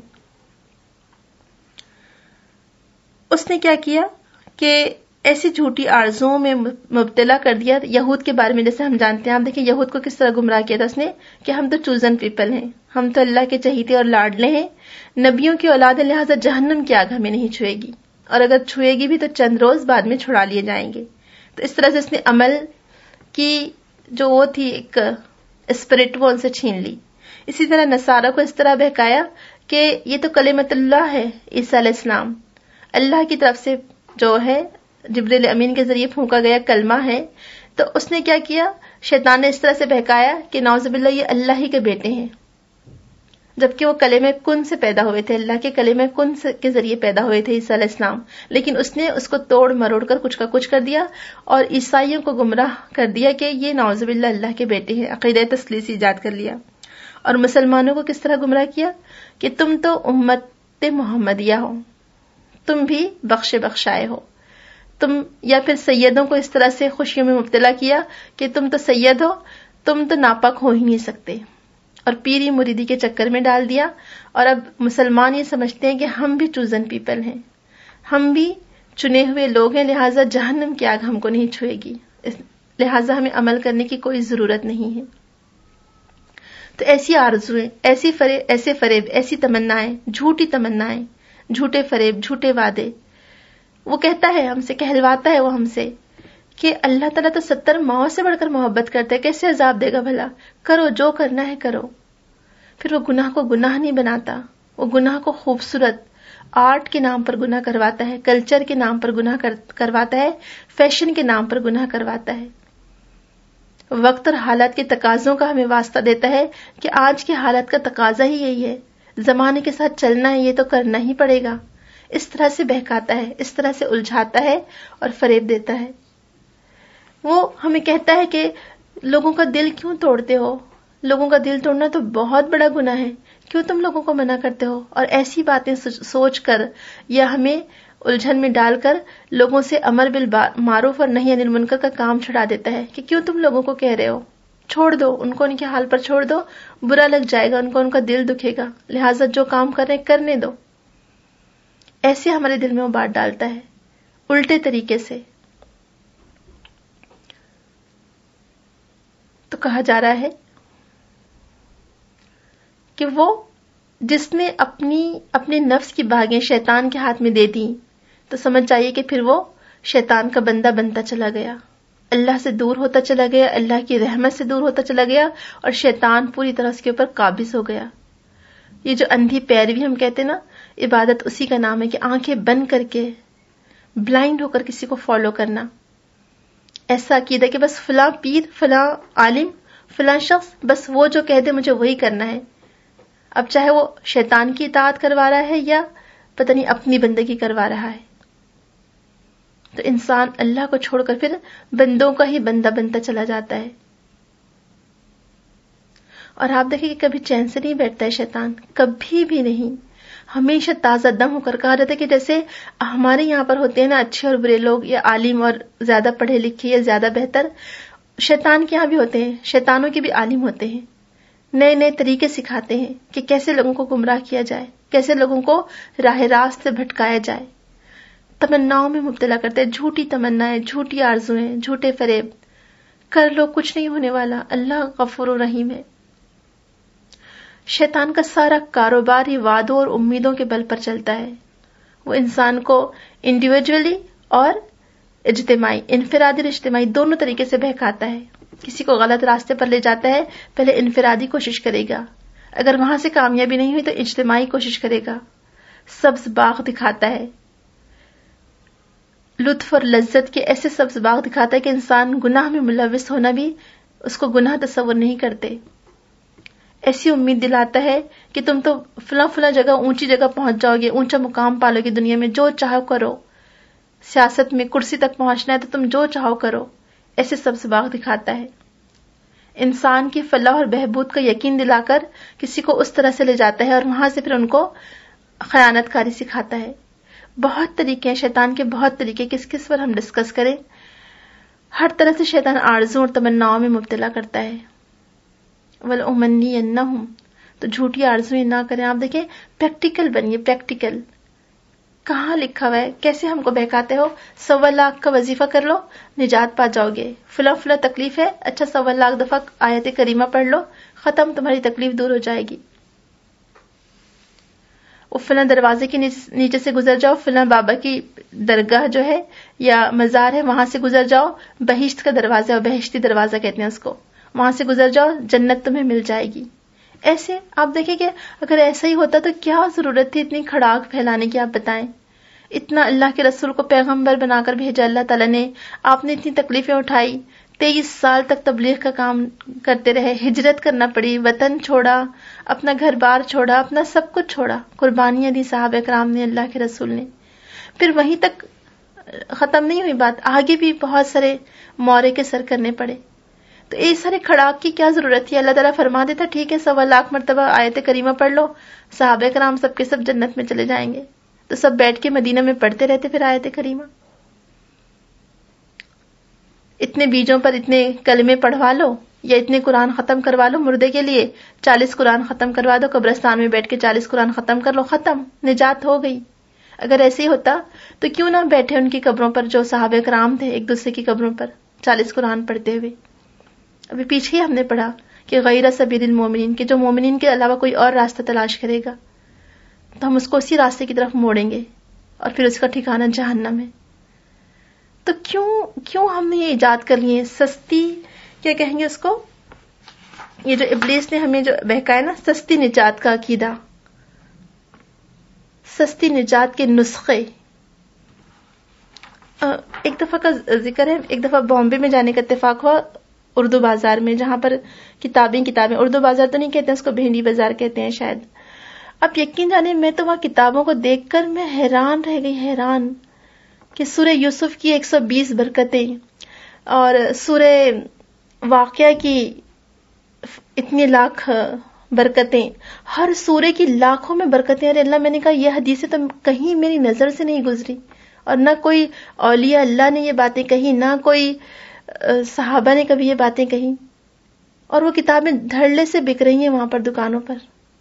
S1: اس نے کیا کیا کہ ایسی جھوٹی آرزوؤں میں مبتلا کر دیا۔ یہود کے بارے میں جیسے ہم جانتے ہیں، آپ دیکھیں یہود کو کس طرح گمراہ کیا تھا اس نے، کہ ہم تو چوزن پیپل ہیں، ہم تو اللہ کے چہیتے اور لاڈلے ہیں، نبیوں کی اولاد ہے، لہٰذا جہنم کی آگ ہمیں نہیں چھوئے گی، اور اگر چھوئے گی بھی تو چند روز بعد میں چھڑا لیے جائیں گے۔ تو اس طرح سے اس نے عمل کی جو وہ تھی ایک اسپرٹ، وہ ان سے چھین لی۔ اسی طرح نصارہ کو اس طرح بہکایا کہ یہ تو کلمت اللہ ہے، عیسیٰ علیہ السلام اللہ کی طرف سے جو ہے جبریل امین کے ذریعے پھونکا گیا کلمہ ہے۔ تو اس نے کیا کیا، شیطان نے اس طرح سے بہکایا کہ نعوذ باللہ یہ اللہ ہی کے بیٹے ہیں، جبکہ وہ کلمہ کن سے پیدا ہوئے تھے، اللہ کے کلمہ کن کے ذریعے پیدا ہوئے تھے عیسیٰ علیہ السلام، لیکن اس نے اس کو توڑ مروڑ کر کچھ کا کچھ کر دیا اور عیسائیوں کو گمراہ کر دیا کہ یہ نعوذ باللہ اللہ کے بیٹے ہیں، عقیدہ تثلیث ایجاد کر لیا۔ اور مسلمانوں کو کس طرح گمراہ کیا کہ تم تو امت محمدیہ ہو، تم بھی بخشے بخشائے ہو، تم، یا پھر سیدوں کو اس طرح سے خوشیوں میں مبتلا کیا کہ تم تو سید ہو، تم تو ناپاک ہو ہی نہیں سکتے، اور پیری مریدی کے چکر میں ڈال دیا۔ اور اب مسلمان یہ سمجھتے ہیں کہ ہم بھی چوزن پیپل ہیں، ہم بھی چنے ہوئے لوگ ہیں، لہٰذا جہنم کی آگ ہم کو نہیں چھوئے گی، لہٰذا ہمیں عمل کرنے کی کوئی ضرورت نہیں ہے۔ تو ایسی آرزویں، ایسی فریب، ایسے فریب، ایسی تمنائیں، جھوٹی تمنائیں، جھوٹے فریب، جھوٹے وعدے، وہ کہتا ہے ہم سے، کہلواتا ہے وہ ہم سے کہ اللہ تعالیٰ تو ستر ماؤں سے بڑھ کر محبت کرتا ہے، کیسے عذاب دے گا بھلا، کرو جو کرنا ہے کرو۔ پھر وہ گناہ کو گناہ نہیں بناتا، وہ گناہ کو خوبصورت آرٹ کے نام پر گناہ کرواتا ہے، کلچر کے نام پر گناہ کرواتا ہے، فیشن کے نام پر گناہ کرواتا ہے، وقت اور حالات کے تقاضوں کا ہمیں واسطہ دیتا ہے کہ آج کے حالات کا تقاضا ہی یہی ہے، زمانے کے ساتھ چلنا ہے، یہ تو کرنا ہی پڑے گا۔ اس طرح سے بہکاتا ہے، اس طرح سے الجھاتا ہے اور فریب دیتا ہے۔ وہ ہمیں کہتا ہے کہ لوگوں کا دل کیوں توڑتے ہو، لوگوں کا دل توڑنا تو بہت بڑا گناہ ہے، کیوں تم لوگوں کو منع کرتے ہو، اور ایسی باتیں سوچ کر یا ہمیں الجھن میں ڈال کر لوگوں سے امر بالمعروف اور نہی عن المنکر کا کام چھڑا دیتا ہے کہ کیوں تم لوگوں کو کہہ رہے ہو، چھوڑ دو ان کو، ان کے حال پر چھوڑ دو، برا لگ جائے گا ان کو، ان کا دل دکھے گا، لہٰذا جو کام کر رہے ہیں کرنے دو۔ ایسے ہمارے دل میں وہ بات ڈالتا ہے الٹے طریقے سے۔ تو کہا جا رہا ہے کہ وہ جس نے اپنی اپنے نفس کی باغیں شیطان کے ہاتھ میں دے دی، تو سمجھ جائیے کہ پھر وہ شیطان کا بندہ بنتا چلا گیا، اللہ سے دور ہوتا چلا گیا، اللہ کی رحمت سے دور ہوتا چلا گیا، اور شیطان پوری طرح اس کے اوپر قابض ہو گیا۔ یہ جو اندھی پیروی ہم کہتے ہیں نا، عبادت اسی کا نام ہے کہ آنکھیں بند کر کے بلائنڈ ہو کر کسی کو فالو کرنا، ایسا عقیدہ کہ بس فلاں پیر، فلاں عالم، فلاں شخص، بس وہ جو کہہ دے مجھے وہی کرنا ہے، اب چاہے وہ شیطان کی اطاعت کروا رہا ہے یا پتہ نہیں اپنی بندگی کروا رہا ہے۔ تو انسان اللہ کو چھوڑ کر پھر بندوں کا ہی بندہ بنتا چلا جاتا ہے، اور آپ دیکھیں کہ کبھی چین سے نہیں بیٹھتا ہے شیطان، کبھی بھی نہیں، ہمیشہ تازہ دم ہو کر۔ کہا جاتا ہے کہ جیسے ہمارے یہاں پر ہوتے ہیں نا اچھے اور برے لوگ، یا عالم اور زیادہ پڑھے لکھے یا زیادہ بہتر، شیطان کے یہاں بھی ہوتے ہیں، شیطانوں کے بھی عالم ہوتے ہیں، نئے نئے طریقے سکھاتے ہیں کہ کیسے لوگوں کو گمراہ کیا جائے، کیسے لوگوں کو راہ راست سے بھٹکایا جائے، تمناؤں میں مبتلا کرتے ہیں، جھوٹی تمنائیں، جھوٹی آرزویں، جھوٹے فریب، کر لو کچھ نہیں ہونے والا، اللہ غفور و رحیم ہے۔ شیطان کا سارا کاروبار ہی وعدوں اور امیدوں کے بل پر چلتا ہے، وہ انسان کو انڈیویجولی اور اجتماعی، انفرادی اور اجتماعی دونوں طریقے سے بہکاتا ہے۔ کسی کو غلط راستے پر لے جاتا ہے، پہلے انفرادی کوشش کرے گا، اگر وہاں سے کامیابی نہیں ہوئی تو اجتماعی کوشش کرے گا، سبز باغ دکھاتا ہے، لطف اور لذت کے ایسے سبز باغ دکھاتا ہے کہ انسان گناہ میں ملوث ہونا بھی اس کو گناہ تصور نہیں کرتے. ایسی امید دلاتا ہے کہ تم تو فلاں فلاں جگہ اونچی جگہ پہنچ جاؤ گے, اونچا مقام پالو گے دنیا میں, جو چاہو کرو. سیاست میں کرسی تک پہنچنا ہے تو تم جو چاہو کرو. ایسے سب سباق دکھاتا ہے. انسان کی فلاح اور بہبود کا یقین دلا کر کسی کو اس طرح سے لے جاتا ہے اور وہاں سے پھر ان کو خیانت کاری سکھاتا ہے. بہت طریقے ہیں شیطان کے, بہت طریقے. کس کس پر ہم ڈسکس کریں. ہر طرح سے شیطان آرزوں اور تمناؤں میں مبتلا کرتا ہے. وَلَأُمَنِّيَنَّهُمْ, تو جھوٹی آرزویں نہ کریں. آپ دیکھیں پریکٹیکل بنیے, پریکٹیکل. کہاں لکھا ہوا ہے, کیسے ہم کو بہکاتے ہو. سوا لاکھ کا وظیفہ کر لو, نجات پا جاؤ گے. فلاں فلاں تکلیف ہے, اچھا سوا لاکھ دفعہ آیت کریمہ پڑھ لو, ختم, تمہاری تکلیف دور ہو جائے گی. وہ فلاں دروازے کے نیچے سے گزر جاؤ, فلاں بابا کی درگاہ جو ہے یا مزار ہے وہاں سے گزر جاؤ, بہشت کا دروازہ, بہشتی دروازہ کہتے ہیں اس کو, وہاں سے گزر جاؤ, جنت تمہیں مل جائے گی. ایسے آپ دیکھیں کہ اگر ایسا ہی ہوتا تو کیا ضرورت تھی اتنی کھڑاک پھیلانے کی. آپ بتائیں, اتنا اللہ کے رسول کو پیغمبر بنا کر بھیجا اللہ تعالیٰ نے, آپ نے اتنی تکلیفیں اٹھائی, تیئیس سال تک تبلیغ کا کام کرتے رہے, ہجرت کرنا پڑی, وطن چھوڑا, اپنا گھر بار چھوڑا, اپنا سب کچھ چھوڑا, قربانیاں دی صحابہ کرام نے, اللہ کے رسول نے. پھر وہیں تک ختم نہیں ہوئی بات, آگے بھی بہت سارے مورے کے سر کرنے پڑے. تو یہ سارے کھڑاک کی کیا ضرورت تھی. اللہ تعالیٰ فرما دیتا ٹھیک ہے سوا لاکھ مرتبہ آیت کریمہ پڑھ لو, صحابہ کرام سب کے سب جنت میں چلے جائیں گے. تو سب بیٹھ کے مدینہ میں پڑھتے رہتے پھر آیت کریمہ. اتنے بیجوں پر اتنے کلمے پڑھوا لو یا اتنے قرآن ختم کروا لو مردے کے لیے, چالیس قرآن ختم کروا دو, قبرستان میں بیٹھ کے چالیس قرآن ختم کر لو, ختم, نجات ہو گئی. اگر ایسے ہی ہوتا تو کیوں نہ بیٹھے ان کی قبروں پر جو صحابہ کرام تھے ایک دوسرے کی قبروں پر چالیس قرآن پڑھتے ہوئے. ابھی پیچھے ہی ہم نے پڑھا کہ غیر سبیل المومنین, کہ جو مومنین کے علاوہ کوئی اور راستہ تلاش کرے گا تو ہم اس کو اسی راستے کی طرف موڑیں گے اور پھر اس کا ٹھکانہ جہنم ہے. تو کیوں کیوں ہم نے یہ ایجاد کر لیے سستی, کیا کہیں گے اس کو, یہ جو ابلیس نے ہمیں جو بہکایا نا, سستی نجات کا عقیدہ, سستی نجات کے نسخے. ایک دفعہ کا ذکر ہے, ایک دفعہ بامبے میں جانے کا اتفاق ہوا, اردو بازار میں, جہاں پر کتابیں کتابیں اردو بازار تو نہیں کہتے ہیں اس کو, بھینڈی بازار کہتے ہیں شاید. اب یقین جانے میں تو وہاں کتابوں کو دیکھ کر میں حیران رہ گئی, حیران کہ سورہ یوسف کی ایک سو بیس برکتیں اور سورہ واقعہ کی اتنی لاکھ برکتیں, ہر سورے کی لاکھوں میں برکتیں. ارے اللہ, میں نے کہا یہ حدیثیں تو کہیں میری نظر سے نہیں گزری, اور نہ کوئی اولیاء اللہ نے یہ باتیں کہی, نہ کوئی صحابہ نے کبھی یہ باتیں کہیں, اور وہ کتابیں دھڑلے سے بک رہی ہیں وہاں پر دکانوں پر.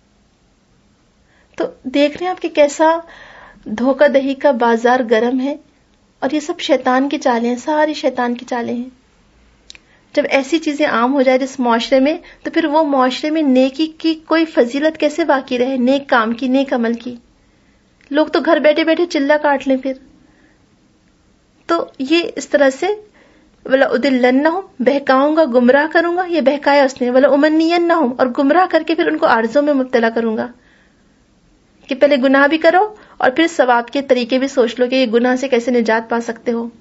S1: تو دیکھ رہے ہیں آپ کہ کیسا دھوکہ دہی کا بازار گرم ہے, اور یہ سب شیطان کی چالیں ہیں, ساری شیطان کی چالیں ہیں. جب ایسی چیزیں عام ہو جائے جس معاشرے میں, تو پھر وہ معاشرے میں نیکی کی کوئی فضیلت کیسے باقی رہے, نیک کام کی, نیک عمل کی. لوگ تو گھر بیٹھے بیٹھے چلہ کاٹ لیں پھر. تو یہ اس طرح سے وَلَأُضِلَّنَّهُمْ, بہکاؤں گا, گمراہ کروں گا, یہ بہکایا اس نے. وَلَأُمَنِّيَنَّهُمْ, اور گمراہ کر کے پھر ان کو آرزوں میں مبتلا کروں گا کہ پہلے گناہ بھی کرو اور پھر ثواب کے طریقے بھی سوچ لو کہ یہ گناہ سے کیسے نجات پا سکتے ہو.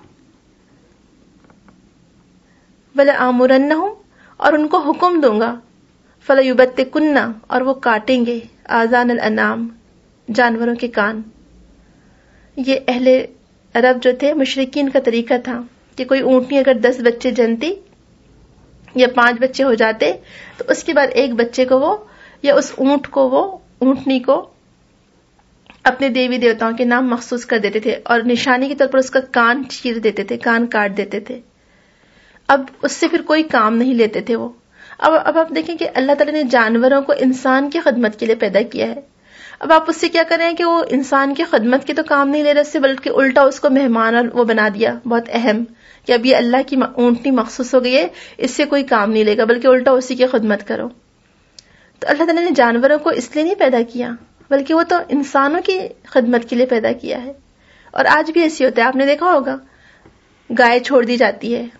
S1: وَلَآمُرَنَّهُمْ, اور ان کو حکم دوں گا, فَلَيُبَتِّكُنَّ, اور وہ کاٹیں گے, آذان الانام, جانوروں کے کان. یہ اہل عرب جو تھے مشرکین کا طریقہ تھا کہ کوئی اونٹنی اگر دس بچے جنتی یا پانچ بچے ہو جاتے تو اس کے بعد ایک بچے کو وہ یا اس اونٹ کو وہ اونٹنی کو اپنے دیوی دیوتاؤں کے نام مخصوص کر دیتے تھے, اور نشانی کے طور پر اس کا کان چیر دیتے تھے, کان کاٹ دیتے تھے. اب اس سے پھر کوئی کام نہیں لیتے تھے وہ. اب اب آپ دیکھیں کہ اللہ تعالیٰ نے جانوروں کو انسان کی خدمت کے لیے پیدا کیا ہے. اب آپ اس سے کیا کریں کہ وہ انسان کی خدمت کے تو کام نہیں لے رہے اس سے, بلکہ الٹا اس کو مہمان اور وہ بنا دیا بہت اہم, کہ اب یہ اللہ کی اونٹنی مخصوص ہو گئی ہے, اس سے کوئی کام نہیں لے گا, بلکہ الٹا اسی کی خدمت کرو. تو اللہ تعالیٰ نے جانوروں کو اس لیے نہیں پیدا کیا, بلکہ وہ تو انسانوں کی خدمت کے لیے پیدا کیا ہے. اور آج بھی ایسی ہوتا ہے, آپ نے دیکھا ہوگا گائے چھوڑ دی جاتی ہے,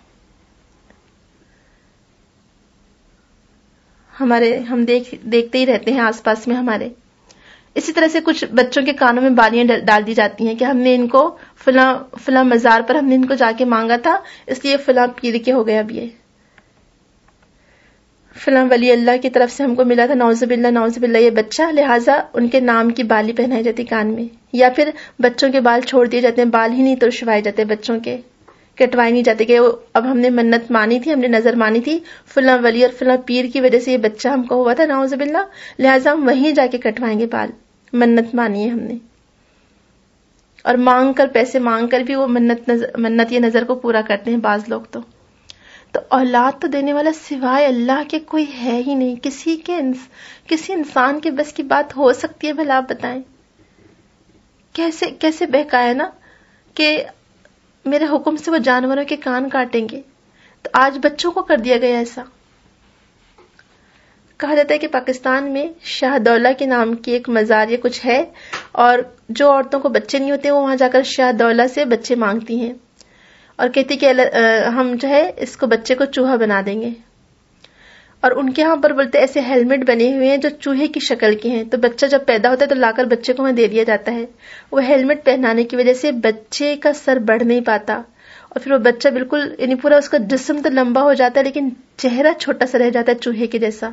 S1: ہمارے ہم دیکھ دیکھتے ہی رہتے ہیں آس پاس میں ہمارے. اسی طرح سے کچھ بچوں کے کانوں میں بالیاں ڈال دی جاتی ہیں کہ ہم نے ان کو فلاں فلاں مزار پر ہم نے ان کو جا کے مانگا تھا, اس لیے فلاں پیر کے ہو گیا. اب یہ فلاں ولی اللہ کی طرف سے ہم کو ملا تھا، نعوذ باللہ نعوذ باللہ یہ بچہ، لہٰذا ان کے نام کی بالی پہنائی جاتی کان میں، یا پھر بچوں کے بال چھوڑ دیے جاتے ہیں، بال ہی نہیں ترشوائے جاتے بچوں کے، کٹوائے نہیں جاتے کہ اب ہم نے منت مانی تھی، ہم نے نظر مانی تھی فلاں ولی اور فلاں پیر کی وجہ سے یہ بچہ ہم کو ہوا تھا نعوذ باللہ، لہٰذا ہم وہیں جا کے کٹوائیں گے بال، منت مانی ہے ہم نے، اور مانگ کر پیسے مانگ کر بھی وہ منت نظر منت یہ نظر کو پورا کرتے ہیں بعض لوگ. تو تو اولاد تو دینے والا سوائے اللہ کے کوئی ہے ہی نہیں. کسی کے انس... کسی انسان کے بس کی بات ہو سکتی ہے؟ بھلا آپ بتائیں کیسے کیسے بہکایا نا کہ میرے حکم سے وہ جانوروں کے کان کاٹیں گے. تو آج بچوں کو کر دیا گیا ایسا. کہا جاتا ہے کہ پاکستان میں شاہ دولہ کے نام کی ایک مزار یا کچھ ہے، اور جو عورتوں کو بچے نہیں ہوتے وہ وہاں جا کر شاہ دولہ سے بچے مانگتی ہیں اور کہتی کہ ہم جو ہے اس کو بچے کو چوہا بنا دیں گے. اور ان کے ہاں پر بولتے ایسے ہیلمٹ بنے ہوئے ہیں جو چوہے کی شکل کے ہیں، تو بچہ جب پیدا ہوتا ہے تو لا کر بچے کو وہاں دے دیا جاتا ہے. وہ ہیلمٹ پہنانے کی وجہ سے بچے کا سر بڑھ نہیں پاتا، اور پھر وہ بچہ بالکل یعنی پورا اس کا جسم تو لمبا ہو جاتا ہے لیکن چہرہ چھوٹا سا رہ جاتا ہے چوہے کے جیسا.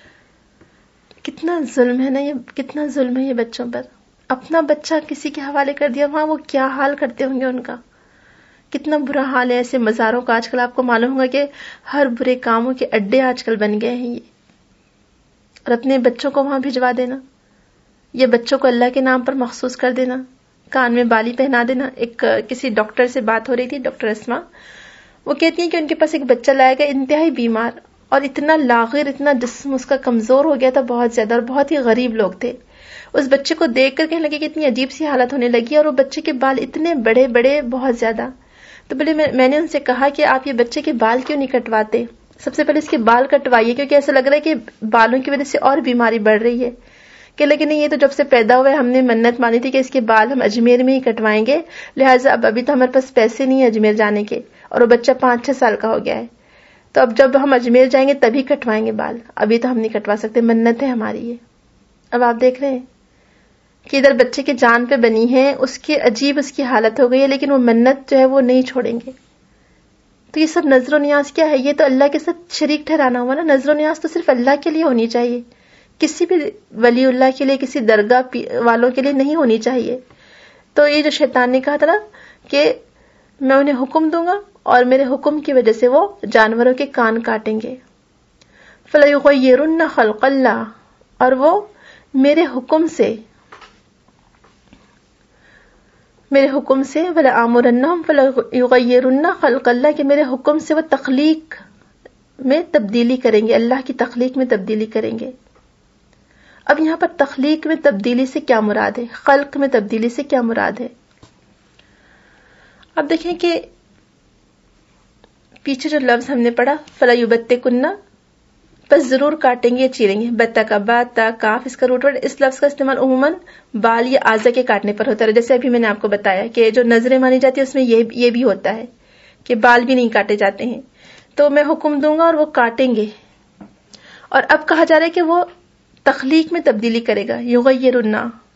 S1: کتنا ظلم ہے نا یہ، کتنا ظلم ہے یہ بچوں پر. اپنا بچہ کسی کے حوالے کر دیا، وہاں وہ کیا حال کرتے ہوں گے ان کا. کتنا برا حال ہے ایسے مزاروں کا. آج کل آپ کو معلوم ہوگا کہ ہر برے کاموں کے اڈے آج کل بن گئے ہیں یہ. اور اپنے بچوں کو وہاں بھجوا دینا، یہ بچوں کو اللہ کے نام پر مخصوص کر دینا، کان میں بالی پہنا دینا. ایک کسی ڈاکٹر سے بات ہو رہی تھی، ڈاکٹر اسما، وہ کہتی ہیں کہ ان کے پاس ایک بچہ لایا گیا انتہائی بیمار، اور اتنا لاغر، اتنا جسم اس کا کمزور ہو گیا تھا بہت زیادہ، اور بہت ہی غریب لوگ تھے. اس بچے کو دیکھ کر کہنے لگے کہ اتنی عجیب سی حالت ہونے لگی، اور وہ بچے کے بال اتنے بڑے بڑے بہت زیادہ. تو بولے میں نے ان سے کہا کہ آپ یہ بچے کے بال کیوں نہیں کٹواتے؟ سب سے پہلے اس کے بال کٹوائیے، کیونکہ ایسا لگ رہا ہے کہ بالوں کی وجہ سے اور بیماری بڑھ رہی ہے. کہ لیکن نہیں، یہ تو جب سے پیدا ہوا ہے ہم نے منت مانی تھی کہ اس کے بال ہم اجمیر میں ہی کٹوائیں گے، لہٰذا اب ابھی تو ہمارے پاس پیسے نہیں ہیں اجمیر جانے کے، اور وہ بچہ پانچ چھ سال کا ہو گیا ہے، تو اب جب ہم اجمیر جائیں گے تبھی کٹوائیں گے بال، ابھی تو ہم نہیں کٹوا سکتے، منت ہے ہماری یہ. اب آپ دیکھ رہے ہیں کہ ادھر بچے کی جان پہ بنی ہے، اس کی عجیب اس کی حالت ہو گئی ہے، لیکن وہ منت جو ہے وہ نہیں چھوڑیں گے. تو یہ سب نظر و نیاز کیا ہے؟ یہ تو اللہ کے ساتھ شریک ٹھہرانا ہوا نا. نظر و نیاز تو صرف اللہ کے لیے ہونی چاہیے، کسی بھی ولی اللہ کے لیے، کسی درگاہ والوں کے لیے نہیں ہونی چاہیے. تو یہ جو شیطان نے کہا تھا نا کہ میں انہیں حکم دوں گا اور میرے حکم کی وجہ سے وہ جانوروں کے کان کاٹیں گے. فَلَيُغَيِّرُنَّ خَلْقَ اللَّهِ، اور وہ میرے حکم سے میرے حکم سے وَلَآمُرَنَّهُمْ فَلَيُغَيِّرُنَّ خَلْقَ اللَّهِ، کہ میرے حکم سے وہ تخلیق میں تبدیلی کریں گے، اللہ کی تخلیق میں تبدیلی کریں گے. اب یہاں پر تخلیق میں تبدیلی سے کیا مراد ہے؟ خلق میں تبدیلی سے کیا مراد ہے؟ اب دیکھیں کہ پیچھے جو لفظ ہم نے پڑھا فَلَيُبَتِّكُنَّ، بس ضرور کاٹیں گے، چیریں گے. بتا کا بات تا کاف، اس کا روٹ ورڈ. اس لفظ کا استعمال عموماً بال یا اعضاء کے کاٹنے پر ہوتا ہے، جیسے ابھی میں نے آپ کو بتایا کہ جو نظریں مانی جاتی ہے اس میں یہ یہ بھی ہوتا ہے کہ بال بھی نہیں کاٹے جاتے ہیں. تو میں حکم دوں گا اور وہ کاٹیں گے. اور اب کہا جا رہا ہے کہ وہ تخلیق میں تبدیلی کرے گا، یغیرن.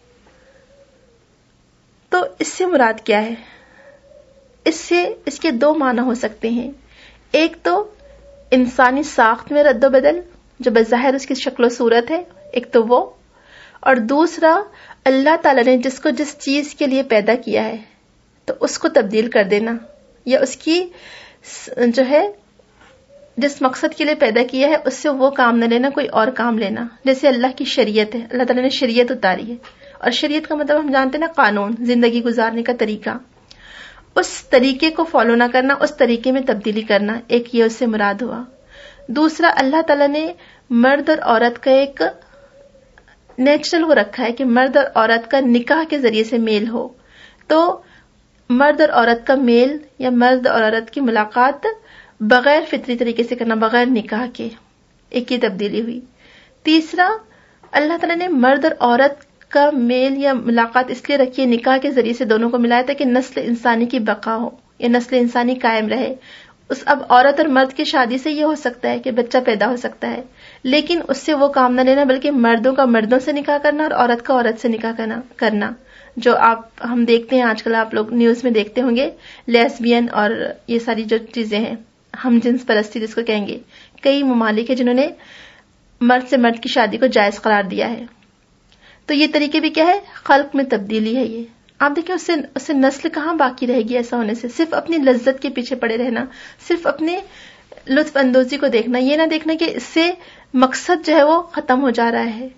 S1: تو اس سے مراد کیا ہے؟ اس سے اس کے دو معنی ہو سکتے ہیں. ایک تو انسانی ساخت میں رد و بدل جو بظاہر اس کی شکل و صورت ہے، ایک تو وہ، اور دوسرا اللہ تعالیٰ نے جس کو جس چیز کے لیے پیدا کیا ہے تو اس کو تبدیل کر دینا، یا اس کی جو ہے جس مقصد کے لیے پیدا کیا ہے اس سے وہ کام نہ لینا، کوئی اور کام لینا. جیسے اللہ کی شریعت ہے، اللہ تعالیٰ نے شریعت اتاری ہے، اور شریعت کا مطلب ہم جانتے ہیں نا قانون، زندگی گزارنے کا طریقہ. اس طریقے کو فالو نہ کرنا، اس طریقے میں تبدیلی کرنا، ایک یہ اس سے مراد ہوا. دوسرا اللہ تعالیٰ نے مرد اور عورت کا ایک نیچرل وہ رکھا ہے کہ مرد اور عورت کا نکاح کے ذریعے سے میل ہو. تو مرد اور عورت کا میل یا مرد اور عورت کی ملاقات بغیر فطری طریقے سے کرنا، بغیر نکاح کے، ایک یہ تبدیلی ہوئی. تیسرا اللہ تعالیٰ نے مرد اور عورت کا میل یا ملاقات اس لیے رکھی ہے نکاح کے ذریعے سے دونوں کو ملایا تھا کہ نسل انسانی کی بقا ہو، یا نسل انسانی قائم رہے. اس اب عورت اور مرد کی شادی سے یہ ہو سکتا ہے کہ بچہ پیدا ہو سکتا ہے، لیکن اس سے وہ کام نہ لینا، بلکہ مردوں کا مردوں سے نکاح کرنا اور عورت کا عورت سے نکاح کرنا کرنا جو آپ ہم دیکھتے ہیں آج کل، آپ لوگ نیوز میں دیکھتے ہوں گے، لیسبین اور یہ ساری جو چیزیں ہیں، ہم جنس پرستی جس کو کہیں گے، کئی ممالک ہیں جنہوں نے مرد سے مرد کی شادی کو جائز قرار دیا ہے. تو یہ طریقے بھی کیا ہے؟ خلق میں تبدیلی ہے. یہ آپ دیکھیں اس سے اس سے نسل کہاں باقی رہے گی ایسا ہونے سے. صرف اپنی لذت کے پیچھے پڑے رہنا، صرف اپنے لطف اندوزی کو دیکھنا، یہ نہ دیکھنا کہ اس سے مقصد جو ہے وہ ختم ہو جا رہا ہے.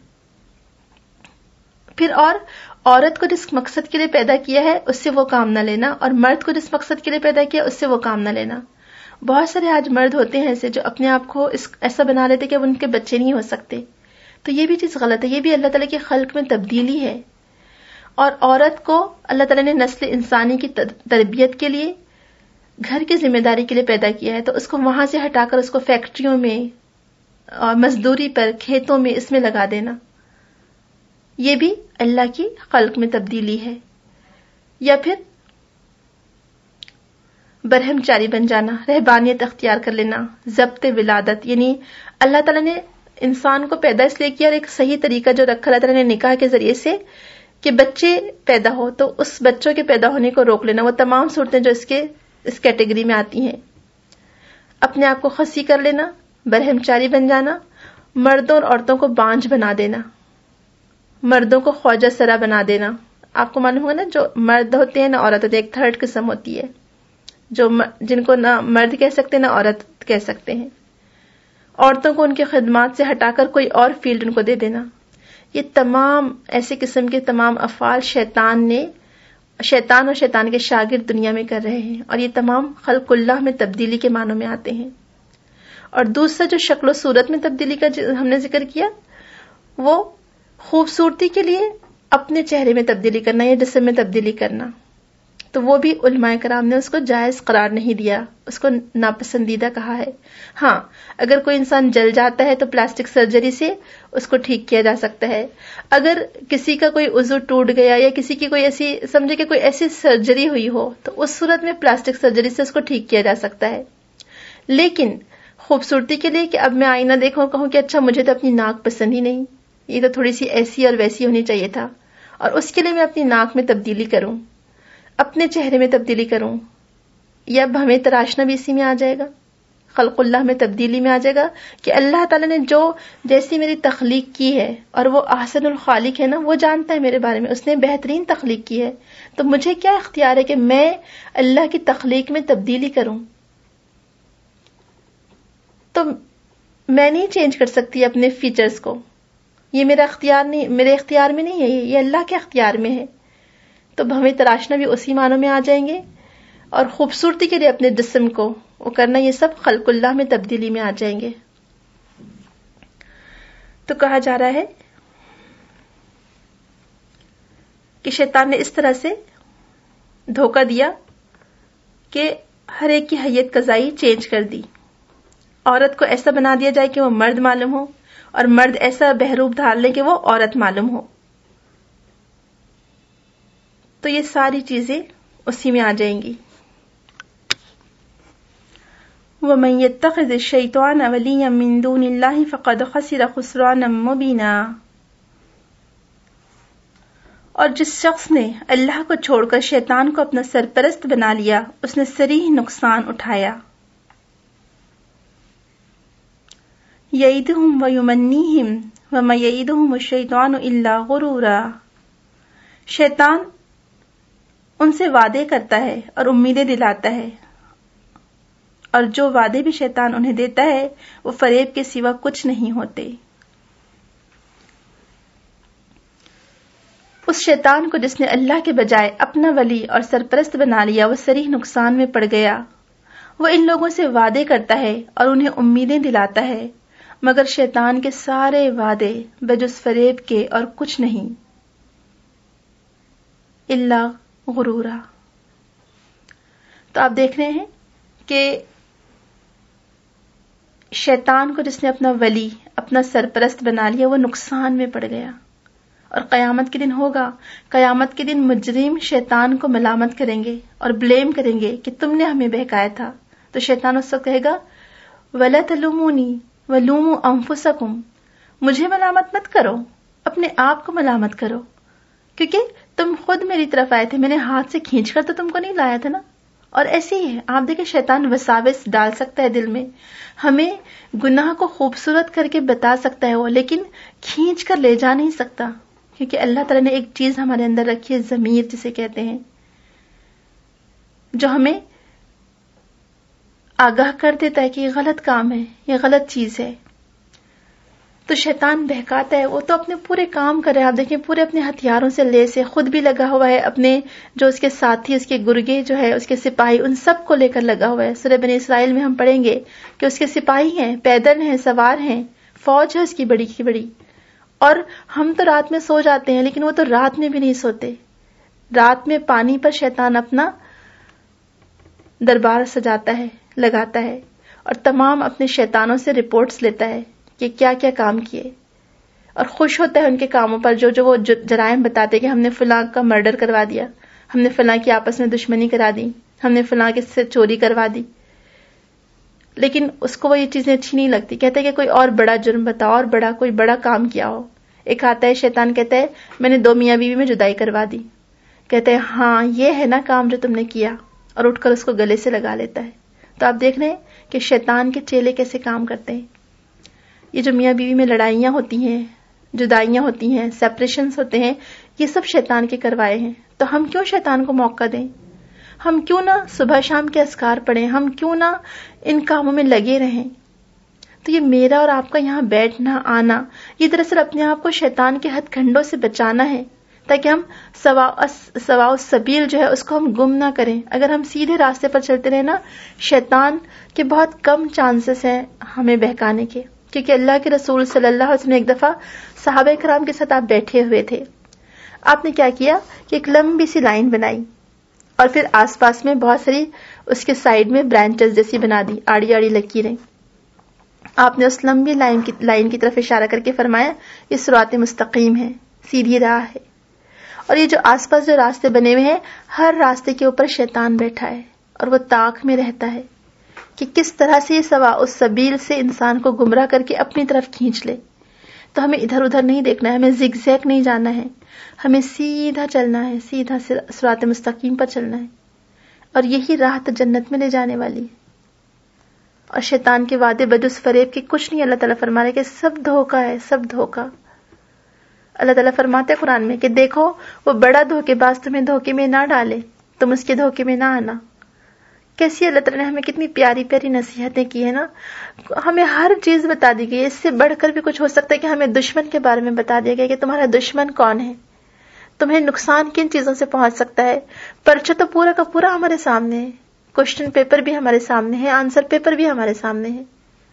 S1: پھر اور عورت کو جس مقصد کے لیے پیدا کیا ہے اس سے وہ کام نہ لینا، اور مرد کو جس مقصد کے لیے پیدا کیا اس سے وہ کام نہ لینا. بہت سارے آج مرد ہوتے ہیں ایسے جو اپنے آپ کو اس ایسا بنا لیتے کہ اب ان کے بچے نہیں ہو سکتے. تو یہ بھی چیز غلط ہے. یہ بھی اللہ تعالیٰ کے خلق میں تبدیلی ہے. اور عورت کو اللہ تعالیٰ نے نسل انسانی کی تربیت کے لیے، گھر کی ذمہ داری کے لیے پیدا کیا ہے. تو اس کو وہاں سے ہٹا کر اس کو فیکٹریوں میں اور مزدوری پر، کھیتوں میں، اس میں لگا دینا، یہ بھی اللہ کی خلق میں تبدیلی ہے. یا پھر برہم چاری بن جانا، رہبانیت اختیار کر لینا، ضبط ولادت، یعنی اللہ تعالیٰ نے انسان کو پیدا اس لیے کیا، اور ایک صحیح طریقہ جو رکھا اللہ تعالیٰ نے نکاح کے ذریعے سے کہ بچے پیدا ہو، تو اس بچوں کے پیدا ہونے کو روک لینا. وہ تمام صورتیں جو اس کے اس کیٹیگری میں آتی ہیں. اپنے آپ کو خصی کر لینا، برہم چاری بن جانا، مردوں اور عورتوں کو بانجھ بنا دینا، مردوں کو خواجہ سرا بنا دینا. آپ کو معلوم ہوگا نا، جو مرد ہوتے ہیں نہ عورت ہوتے ہیں، ایک تھرڈ قسم ہوتی ہے جو جن کو نہ مرد کہہ سکتے نہ عورت کہہ سکتے ہیں. عورتوں کو ان کی خدمات سے ہٹا کر کوئی اور فیلڈ ان کو دے دینا. یہ تمام ایسے قسم کے تمام افعال شیطان نے شیطان اور شیطان کے شاگرد دنیا میں کر رہے ہیں، اور یہ تمام خلق اللہ میں تبدیلی کے معنوں میں آتے ہیں. اور دوسرا جو شکل و صورت میں تبدیلی کا ہم نے ذکر کیا، وہ خوبصورتی کے لیے اپنے چہرے میں تبدیلی کرنا یا جسم میں تبدیلی کرنا. تو وہ بھی علماء کرام نے اس کو جائز قرار نہیں دیا، اس کو ناپسندیدہ کہا ہے. ہاں، اگر کوئی انسان جل جاتا ہے تو پلاسٹک سرجری سے اس کو ٹھیک کیا جا سکتا ہے. اگر کسی کا کوئی عضو ٹوٹ گیا یا کسی کی کوئی ایسی سمجھے کہ کوئی ایسی سرجری ہوئی ہو تو اس صورت میں پلاسٹک سرجری سے اس کو ٹھیک کیا جا سکتا ہے. لیکن خوبصورتی کے لیے کہ اب میں آئینہ دیکھوں کہوں کہ اچھا مجھے تو اپنی ناک پسند ہی نہیں، یہ تو تھوڑی سی ایسی اور ویسی ہونی چاہیے تھا، اور اس کے لیے میں اپنی ناک میں تبدیلی کروں، اپنے چہرے میں تبدیلی کروں، یا اب ہمیں تراشنا بھی اسی میں آ جائے گا، خلق اللہ میں تبدیلی میں آ جائے گا کہ اللہ تعالیٰ نے جو جیسی میری تخلیق کی ہے، اور وہ احسن الخالق ہے نا، وہ جانتا ہے میرے بارے میں، اس نے بہترین تخلیق کی ہے. تو مجھے کیا اختیار ہے کہ میں اللہ کی تخلیق میں تبدیلی کروں؟ تو میں نہیں چینج کر سکتی اپنے فیچرز کو، یہ میرا اختیار نہیں، میرے اختیار میں نہیں ہے، یہ اللہ کے اختیار میں ہے. تو ہمیں تراشنا بھی اسی معنوں میں آ جائیں گے، اور خوبصورتی کے لیے اپنے جسم کو وہ کرنا، یہ سب خلق اللہ میں تبدیلی میں آ جائیں گے. تو کہا جا رہا ہے کہ شیطان نے اس طرح سے دھوکہ دیا کہ ہر ایک کی حیت قضائی چینج کر دی. عورت کو ایسا بنا دیا جائے کہ وہ مرد معلوم ہو، اور مرد ایسا بہروپ ڈھال لے کہ وہ عورت معلوم ہو. تو یہ ساری چیزیں اسی میں آ جائیں گی. وَمَن يَتَّخِذِ الشَّيْطَانَ وَلِيًّا مِّن دُونِ اللَّهِ فَقَدْ خَسِرَ خُسْرَانًا مُّبِينًا. اور جس شخص نے اللہ کو چھوڑ کر شیطان کو اپنا سرپرست بنا لیا، اس نے صریح نقصان اٹھایا. یعدہم ویمنیہم وما یعدہم الشیطان الا غرورا. شیطان ان سے وعدے کرتا ہے اور امیدیں دلاتا ہے، اور جو وعدے بھی شیطان انہیں دیتا ہے وہ فریب کے سوا کچھ نہیں ہوتے. اس شیطان کو جس نے اللہ کے بجائے اپنا ولی اور سرپرست بنا لیا، وہ صریح نقصان میں پڑ گیا. وہ ان لوگوں سے وعدے کرتا ہے اور انہیں امیدیں دلاتا ہے، مگر شیطان کے سارے وعدے بجز فریب کے اور کچھ نہیں، الا غرورا. تو آپ دیکھ رہے ہیں کہ شیطان کو جس نے اپنا ولی، اپنا سرپرست بنا لیا، وہ نقصان میں پڑ گیا. اور قیامت کے دن ہوگا، قیامت کے دن مجرم شیطان کو ملامت کریں گے اور بلیم کریں گے کہ تم نے ہمیں بہکایا تھا. تو شیطان اس وقت کہے گا وَلَا تَلُومُونِي وَلُومُوا أَنفُسَكُمْ، مجھے ملامت مت کرو، اپنے آپ کو ملامت کرو، کیونکہ تم خود میری طرف آئے تھے، میں نے ہاتھ سے کھینچ کر تو تم کو نہیں لایا تھا نا، اور ایسے ہی ہے، آپ دیکھیں شیطان وساوس ڈال سکتا ہے دل میں، ہمیں گناہ کو خوبصورت کر کے بتا سکتا ہے وہ، لیکن کھینچ کر لے جا نہیں سکتا، کیونکہ اللہ تعالیٰ نے ایک چیز ہمارے اندر رکھی ہے، ضمیر جسے کہتے ہیں، جو ہمیں آگاہ کر دیتا ہے کہ یہ غلط کام ہے، یہ غلط چیز ہے. تو شیطان بہکاتا ہے، وہ تو اپنے پورے کام کرے، آپ دیکھیں پورے اپنے ہتھیاروں سے لیس ہے، خود بھی لگا ہوا ہے، اپنے جو اس کے ساتھی، اس کے گرگے جو ہے، اس کے سپاہی، ان سب کو لے کر لگا ہوا ہے. سورہ بنی اسرائیل میں ہم پڑھیں گے کہ اس کے سپاہی ہیں، پیدل ہیں، سوار ہیں، فوج ہے اس کی بڑی کی بڑی. اور ہم تو رات میں سو جاتے ہیں، لیکن وہ تو رات میں بھی نہیں سوتے. رات میں پانی پر شیطان اپنا دربار سجاتا ہے، لگاتا ہے، اور تمام اپنے شیطانوں سے رپورٹس لیتا ہے کہ کیا کیا کام کیے، اور خوش ہوتا ہے ان کے کاموں پر، جو جو وہ جرائم بتاتے کہ ہم نے فلاں کا مرڈر کروا دیا، ہم نے فلاں کی آپس میں دشمنی کرا دی، ہم نے فلاں کے سے چوری کروا دی. لیکن اس کو وہ یہ چیزیں اچھی نہیں لگتی، کہتے ہیں کہ کوئی اور بڑا جرم بتاؤ، اور بڑا کوئی بڑا کام کیا ہو. ایک آتا ہے شیطان کہتا ہے میں نے دو میاں بیوی میں جدائی کروا دی، کہتے ہیں ہاں یہ ہے نا کام جو تم نے کیا، اور اٹھ کر اس کو گلے سے لگا لیتا ہے. تو آپ دیکھ رہے ہیں کہ شیطان کے چیلے کیسے کام کرتے ہیں. یہ جو میاں بیوی میں لڑائیاں ہوتی ہیں، جدائیاں ہوتی ہیں، سیپریشنز ہوتے ہیں، یہ سب شیطان کے کروائے ہیں. تو ہم کیوں شیطان کو موقع دیں؟ ہم کیوں نہ صبح شام کے اذکار پڑھیں؟ ہم کیوں نہ ان کاموں میں لگے رہیں؟ تو یہ میرا اور آپ کا یہاں بیٹھنا آنا، یہ دراصل اپنے آپ کو شیطان کے ہتھ کنڈوں سے بچانا ہے، تاکہ ہم سوا السبیل جو ہے اس کو ہم گم نہ کریں. اگر ہم سیدھے راستے پر چلتے رہے نا، شیطان کے بہت کم چانسز ہیں ہمیں بہکانے کے. کیونکہ اللہ کے رسول صلی اللہ علیہ وسلم ایک دفعہ صحابہ کرام کے ساتھ آپ بیٹھے ہوئے تھے. آپ نے کیا کیا کہ ایک لمبی سی لائن بنائی، اور پھر آس پاس میں بہت ساری اس کے سائیڈ میں برانچز جیسی بنا دی، آڑی آڑی لکیریں. آپ نے اس لمبی لائن کی لائن کی طرف اشارہ کر کے فرمایا یہ صراط مستقیم ہے، سیدھی راہ ہے. اور یہ جو آس پاس جو راستے بنے ہوئے ہیں، ہر راستے کے اوپر شیطان بیٹھا ہے، اور وہ طاق میں رہتا ہے کہ کس طرح سے یہ سوا اس سبیل سے انسان کو گمراہ کر کے اپنی طرف کھینچ لے. تو ہمیں ادھر ادھر نہیں دیکھنا ہے، ہمیں زگ زیگ نہیں جانا ہے، ہمیں سیدھا چلنا ہے، سیدھا صراط مستقیم پر چلنا ہے. اور یہی راہ تو جنت میں لے جانے والی ہے. اور شیطان کے وعدے بدس فریب کے کچھ نہیں. اللہ تعالیٰ فرما رہے کہ سب دھوکہ ہے، سب دھوکہ. اللہ تعالیٰ فرماتے ہیں قرآن میں کہ دیکھو وہ بڑا دھوکے باز تمہیں دھوکے میں نہ ڈالے، تم اس کے دھوکے میں نہ آنا. کیسی اللہ تعالیٰ نے ہمیں کتنی پیاری پیاری نصیحتیں کی ہیں نا. ہمیں ہر چیز بتا دی گئی ہے. اس سے بڑھ کر بھی کچھ ہو سکتا ہے کہ ہمیں دشمن کے بارے میں بتا دیا گیا کہ تمہارا دشمن کون ہے، تمہیں نقصان کن چیزوں سے پہنچ سکتا ہے. پرچہ تو پورا کا پورا ہمارے سامنے ہے، کوشچن پیپر بھی ہمارے سامنے ہے، آنسر پیپر بھی ہمارے سامنے ہے.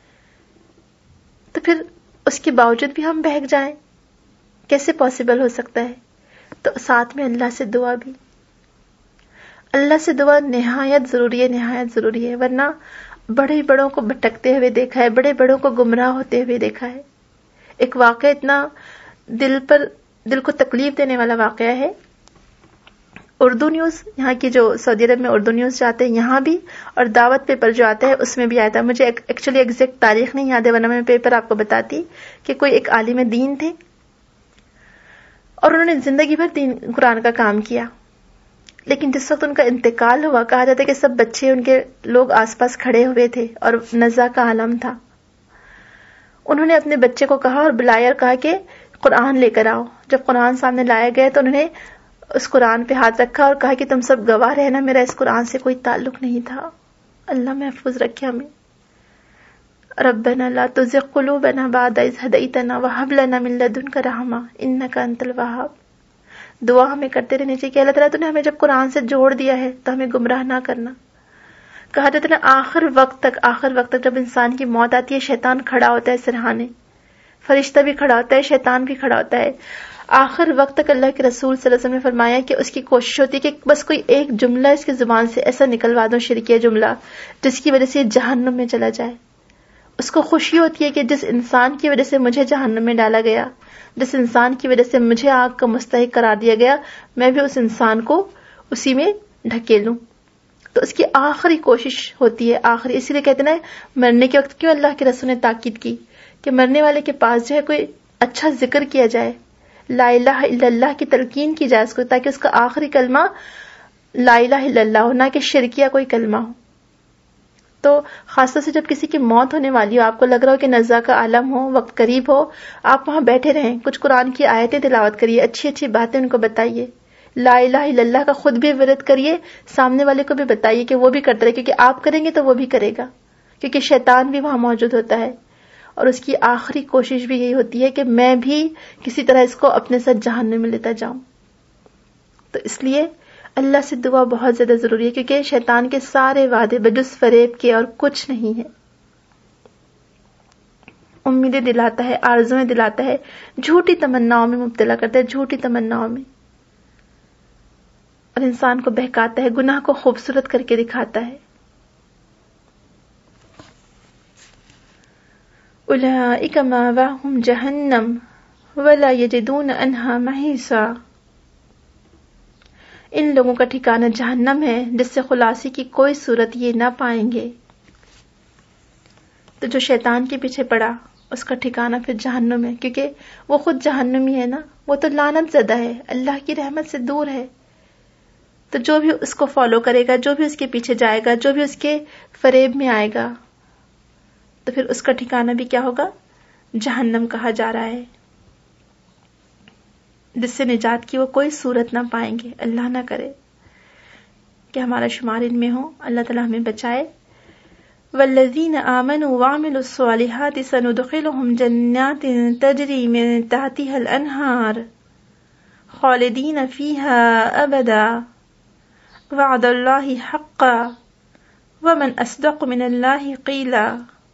S1: تو پھر اس کے باوجود بھی ہم بہک جائیں، کیسے پاسبل ہو سکتا ہے؟ تو ساتھ میں اللہ سے دعا بھی، اللہ سے دعا نہایت ضروری ہے، نہایت ضروری ہے. ورنہ بڑے بڑوں کو بھٹکتے ہوئے دیکھا ہے، بڑے بڑوں کو گمراہ ہوتے ہوئے دیکھا ہے. ایک واقعہ اتنا دل پر دل کو تکلیف دینے والا واقعہ ہے. اردو نیوز، یہاں کی جو سعودی عرب میں اردو نیوز جاتے ہیں یہاں بھی، اور دعوت پیپر جو آتا ہے اس میں بھی آیا تھا. مجھے ایکچولی ایگزیکٹ تاریخ نہیں یاد ہے، ورنہ میں پیپر آپ کو بتاتی کہ کوئی ایک عالم دین تھے، اور انہوں نے زندگی بھر دین قرآن کا کام کیا. لیکن جس وقت ان کا انتقال ہوا، کہا جاتا ہے کہ سب بچے ان کے لوگ آس پاس کھڑے ہوئے تھے اور نزا کا عالم تھا. انہوں نے اپنے بچے کو کہا اور بلایا اور کہا کہ قرآن لے کر آؤ. جب قرآن سامنے لایا گیا تو انہوں نے اس قرآن پہ ہاتھ رکھا اور کہا کہ تم سب گواہ رہنا میرا اس قرآن سے کوئی تعلق نہیں تھا. اللہ محفوظ رکھے ہمیں. ربنا لا تزغ قلوبنا بعد اذ هديتنا وهب لنا من لدنك رحمة انك انت الوهاب. دعا ہمیں کرتے رہنے چاہیے کہ اللہ تعالیٰ تو نے ہمیں جب قرآن سے جوڑ دیا ہے تو ہمیں گمراہ نہ کرنا. کہا جاتا ہے نا آخر وقت تک، آخر وقت تک جب انسان کی موت آتی ہے شیطان کھڑا ہوتا ہے سرہانے، فرشتہ بھی کھڑا ہوتا ہے، شیطان بھی کھڑا ہوتا ہے. آخر وقت تک اللہ کے رسول صلی اللہ علیہ وسلم نے فرمایا کہ اس کی کوشش ہوتی ہے کہ بس کوئی ایک جملہ اس کی زبان سے ایسا نکلوا دو، شرکیہ جملہ، جس کی وجہ سے یہ جہنم میں چلا جائے. اس کو خوشی ہوتی ہے کہ جس انسان کی وجہ سے مجھے جہنم میں ڈالا گیا، جس انسان کی وجہ سے مجھے آگ کا مستحق قرار دیا گیا، میں بھی اس انسان کو اسی میں ڈھکیلوں. تو اس کی آخری کوشش ہوتی ہے، آخری. اسی لیے کہتے ہیں نا مرنے کے وقت کیوں اللہ کے رسول نے تاکید کی کہ مرنے والے کے پاس جو ہے کوئی اچھا ذکر کیا جائے، لا الہ الا اللہ کی تلقین کی جائے اس کو، تاکہ اس کا آخری کلمہ لا الہ الا اللہ ہو، نہ کہ شرکیہ کوئی کلمہ ہو. تو خاص طور سے جب کسی کی موت ہونے والی ہو، آپ کو لگ رہا ہو کہ نزا کا عالم ہو، وقت قریب ہو، آپ وہاں بیٹھے رہیں، کچھ قرآن کی آیتیں تلاوت کریے، اچھی اچھی باتیں ان کو بتائیے، لا الہ الا اللہ کا خود بھی ورد کریے، سامنے والے کو بھی بتائیے کہ وہ بھی کرتا رہے، کیونکہ آپ کریں گے تو وہ بھی کرے گا، کیونکہ شیطان بھی وہاں موجود ہوتا ہے، اور اس کی آخری کوشش بھی یہی ہوتی ہے کہ میں بھی کسی طرح اس کو اپنے ساتھ جہنم میں لیتا جاؤں. تو اس لیے اللہ سے دعا بہت زیادہ ضروری ہے، کیونکہ شیطان کے سارے وعدے بجز فریب کے اور کچھ نہیں ہے. امیدیں دلاتا ہے، آرزویں دلاتا ہے، جھوٹی تمناؤں میں مبتلا کرتا ہے، جھوٹی تمناؤں میں، اور انسان کو بہکاتا ہے، گناہ کو خوبصورت کر کے دکھاتا ہے. اولئک مأواہم جہنم ولا یجدون عنہا محیصا. ان لوگوں کا ٹھکانہ جہنم ہے جس سے خلاصی کی کوئی صورت یہ نہ پائیں گے. تو جو شیطان کے پیچھے پڑا اس کا ٹھکانہ پھر جہنم ہے، کیونکہ وہ خود جہنمی ہے نا، وہ تو لعنت زدہ ہے، اللہ کی رحمت سے دور ہے. تو جو بھی اس کو فالو کرے گا، جو بھی اس کے پیچھے جائے گا، جو بھی اس کے فریب میں آئے گا، تو پھر اس کا ٹھکانہ بھی کیا ہوگا؟ جہنم کہا جا رہا ہے، جس سے نجات کی وہ کوئی صورت نہ پائیں گے. اللہ نہ کرے کہ ہمارا شمار ان میں ہو، اللہ تعالیٰ ہمیں بچائے. والذین آمنوا وعملوا الصالحات سندخلهم جنات تجری من تحتها الانہار خالدین فیہا ابدا وعد اللہ حقا ومن اصدق من اللہ قیلا.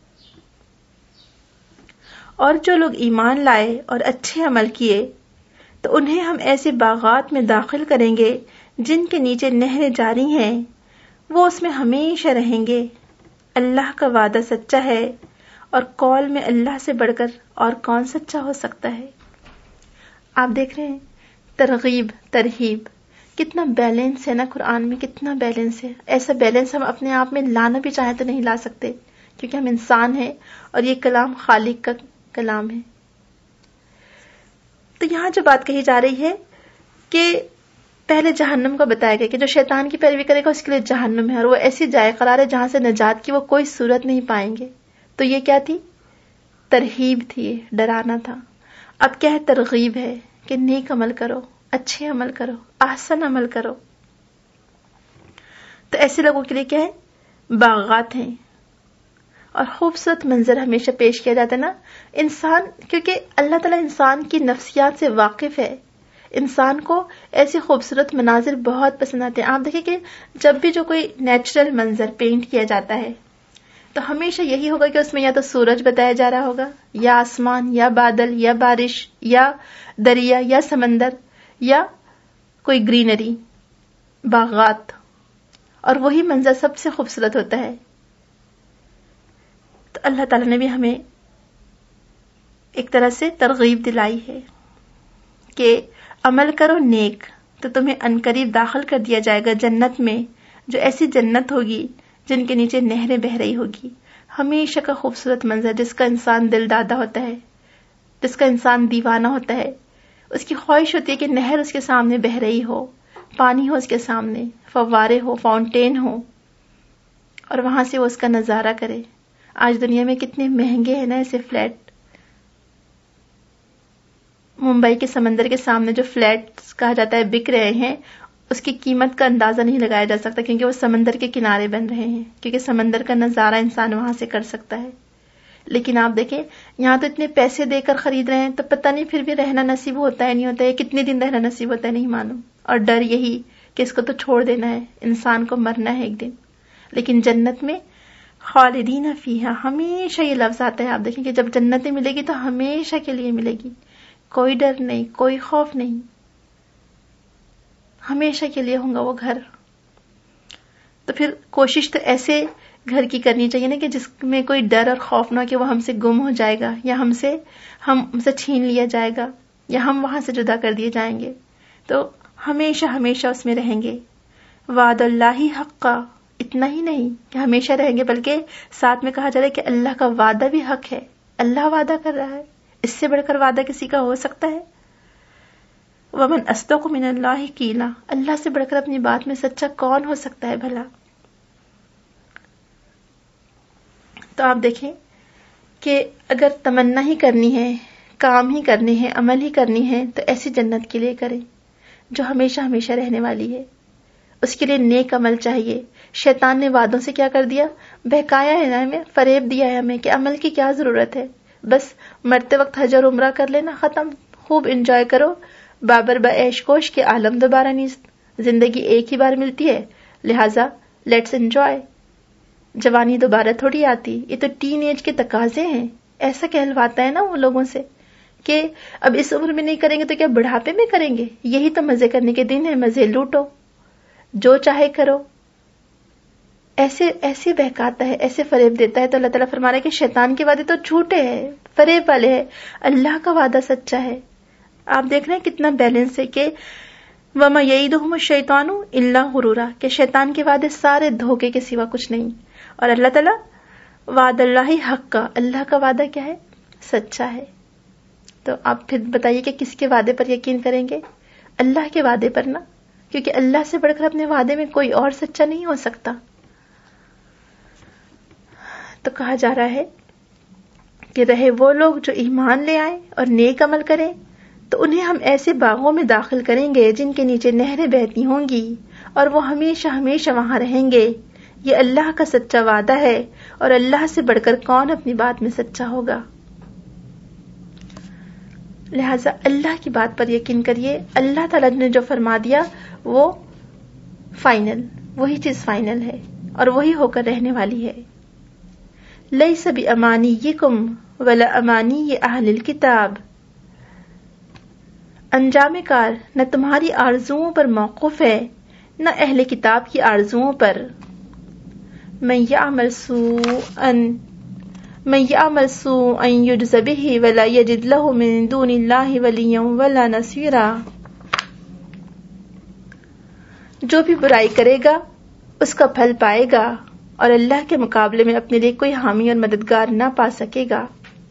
S1: اور جو لوگ ایمان لائے اور اچھے عمل کیے تو انہیں ہم ایسے باغات میں داخل کریں گے جن کے نیچے نہریں جاری ہیں، وہ اس میں ہمیشہ رہیں گے. اللہ کا وعدہ سچا ہے، اور قول میں اللہ سے بڑھ کر اور کون سچا ہو سکتا ہے. آپ دیکھ رہے ہیں ترغیب ترہیب، کتنا بیلنس ہے نا قرآن میں، کتنا بیلنس ہے. ایسا بیلنس ہم اپنے آپ میں لانا بھی چاہیں تو نہیں لا سکتے، کیونکہ ہم انسان ہیں اور یہ کلام خالق کا کلام ہے. تو یہاں جو بات کہی جا رہی ہے کہ پہلے جہنم کا بتایا گیا کہ جو شیطان کی پیروی کرے گا اس کے لیے جہنم ہے، اور وہ ایسی جائے قرار ہے جہاں سے نجات کی وہ کوئی صورت نہیں پائیں گے. تو یہ کیا تھی؟ ترہیب تھی، ڈرانا تھا. اب کیا ہے؟ ترغیب ہے کہ نیک عمل کرو، اچھے عمل کرو، احسن عمل کرو. تو ایسے لوگوں کے لیے کیا ہے؟ باغات ہیں، اور خوبصورت منظر ہمیشہ پیش کیا جاتا ہے نا. انسان، کیونکہ اللہ تعالیٰ انسان کی نفسیات سے واقف ہے، انسان کو ایسے خوبصورت مناظر بہت پسند آتے ہیں. آپ دیکھیں کہ جب بھی جو کوئی نیچرل منظر پینٹ کیا جاتا ہے تو ہمیشہ یہی ہوگا کہ اس میں یا تو سورج بتایا جا رہا ہوگا، یا آسمان، یا بادل، یا بارش، یا دریا، یا سمندر، یا کوئی گرینری، باغات، اور وہی منظر سب سے خوبصورت ہوتا ہے. تو اللہ تعالیٰ نے بھی ہمیں ایک طرح سے ترغیب دلائی ہے کہ عمل کرو نیک تو تمہیں عنقریب داخل کر دیا جائے گا جنت میں، جو ایسی جنت ہوگی جن کے نیچے نہریں بہ رہی ہوگی. ہمیشہ کا خوبصورت منظر جس کا انسان دل دادا ہوتا ہے، جس کا انسان دیوانہ ہوتا ہے، اس کی خواہش ہوتی ہے کہ نہر اس کے سامنے بہ رہی ہو، پانی ہو اس کے سامنے، فوارے ہو، فاؤنٹین ہو، اور وہاں سے وہ اس کا نظارہ کرے. آج دنیا میں کتنے مہنگے ہیں نا ایسے فلیٹ. ممبئی کے سمندر کے سامنے جو فلیٹس کہا جاتا ہے بک رہے ہیں، اس کی قیمت کا اندازہ نہیں لگایا جا سکتا، کیونکہ وہ سمندر کے کنارے بن رہے ہیں، کیونکہ سمندر کا نظارہ انسان وہاں سے کر سکتا ہے. لیکن آپ دیکھیں یہاں تو اتنے پیسے دے کر خرید رہے ہیں، تو پتہ نہیں پھر بھی رہنا نصیب ہوتا ہے نہیں ہوتا ہے، کتنے دن رہنا نصیب ہوتا ہے نہیں معلوم. اور ڈر یہی کہ اس کو تو چھوڑ دینا ہے، انسان کو مرنا ہے ایک دن. لیکن جنت میں خالدین فیہا، ہمیشہ یہ لفظ آتا ہے. آپ دیکھیں کہ جب جنتیں ملے گی تو ہمیشہ کے لیے ملے گی، کوئی ڈر نہیں، کوئی خوف نہیں، ہمیشہ کے لیے ہوں گا وہ گھر. تو پھر کوشش تو ایسے گھر کی کرنی چاہیے نا کہ جس میں کوئی ڈر اور خوف نہ ہو کہ وہ ہم سے گم ہو جائے گا، یا ہم سے ہم سے چھین لیا جائے گا، یا ہم وہاں سے جدا کر دیے جائیں گے. تو ہمیشہ ہمیشہ اس میں رہیں گے. وعد اللہ حقا، اتنا ہی نہیں کہ ہمیشہ رہیں گے، بلکہ ساتھ میں کہا جا رہا ہے کہ اللہ کا وعدہ بھی حق ہے. اللہ وعدہ کر رہا ہے، اس سے بڑھ کر وعدہ کسی کا ہو سکتا ہے؟ ومن اصدق من اللہ قیلا، اللہ سے بڑھ کر اپنی بات میں سچا کون ہو سکتا ہے بھلا؟ تو آپ دیکھیں کہ اگر تمنا ہی کرنی ہے، کام ہی کرنے ہیں، عمل ہی کرنی ہے، تو ایسی جنت کے لیے کریں جو ہمیشہ ہمیشہ رہنے والی ہے. اس کے لیے نیک عمل چاہیے. شیطان نے وعدوں سے کیا کر دیا؟ بہکایا ہے نا ہمیں، فریب دیا ہے ہمیں کہ عمل کی کیا ضرورت ہے، بس مرتے وقت حج اور عمرہ کر لینا، ختم، خوب انجوائے کرو، بابر با عیش کوش کے عالم دوبارہ نیست، زندگی ایک ہی بار ملتی ہے، لہٰذا لیٹس انجوائے. جوانی دوبارہ تھوڑی آتی، یہ تو ٹین ایج کے تقاضے ہیں. ایسا کہلواتا ہے نا وہ لوگوں سے کہ اب اس عمر میں نہیں کریں گے تو کیا بڑھاپے میں کریں گے؟ یہی تو مزے کرنے کے دن ہے، مزے لوٹو، جو چاہے کرو. ایسے ایسے بہکاتا ہے، ایسے فریب دیتا ہے. تو اللہ تعالیٰ فرما رہا ہے کہ شیطان کے وعدے تو جھوٹے ہیں، فریب والے ہیں، اللہ کا وعدہ سچا ہے. آپ دیکھ رہے ہیں کتنا بیلنس ہے کہ وَمَا يَعِدُهُمُ الشَّيْطَانُ إِلَّا غُرُورًا، کہ شیطان کے وعدے سارے دھوکے کے سوا کچھ نہیں. اور اللہ تعالیٰ وعد اللہ حق کا، اللہ کا وعدہ کیا ہے؟ سچا ہے. تو آپ پھر بتائیے کہ کس کے وعدے پر یقین کریں گے؟ اللہ کے وعدے پر نا، کیونکہ اللہ سے بڑھ کر اپنے وعدے میں کوئی اور سچا نہیں ہو سکتا. تو کہا جا رہا ہے کہ رہے وہ لوگ جو ایمان لے آئیں اور نیک عمل کریں تو انہیں ہم ایسے باغوں میں داخل کریں گے جن کے نیچے نہریں بہتی ہوں گی اور وہ ہمیشہ ہمیشہ وہاں رہیں گے. یہ اللہ کا سچا وعدہ ہے، اور اللہ سے بڑھ کر کون اپنی بات میں سچا ہوگا؟ لہٰذا اللہ کی بات پر یقین کریے. اللہ تعالیٰ نے جو فرما دیا وہ فائنل، وہی چیز فائنل ہے اور وہی ہو کر رہنے والی ہے. لیس بامانیکم ولا امانی اہل الکتاب، انجام کار نہ تمہاری آرزوؤں پر موقوف ہے نہ اہل کتاب کی آرزوؤں پر. من یعمل سوءا من یعمل سوءا یجز به ولا یجد له من دون اللہ ولیا ولا نصیرا، جو بھی برائی کرے گا اس کا پھل پائے گا اور اللہ کے مقابلے میں اپنے لیے کوئی حامی اور مددگار نہ پا سکے گا.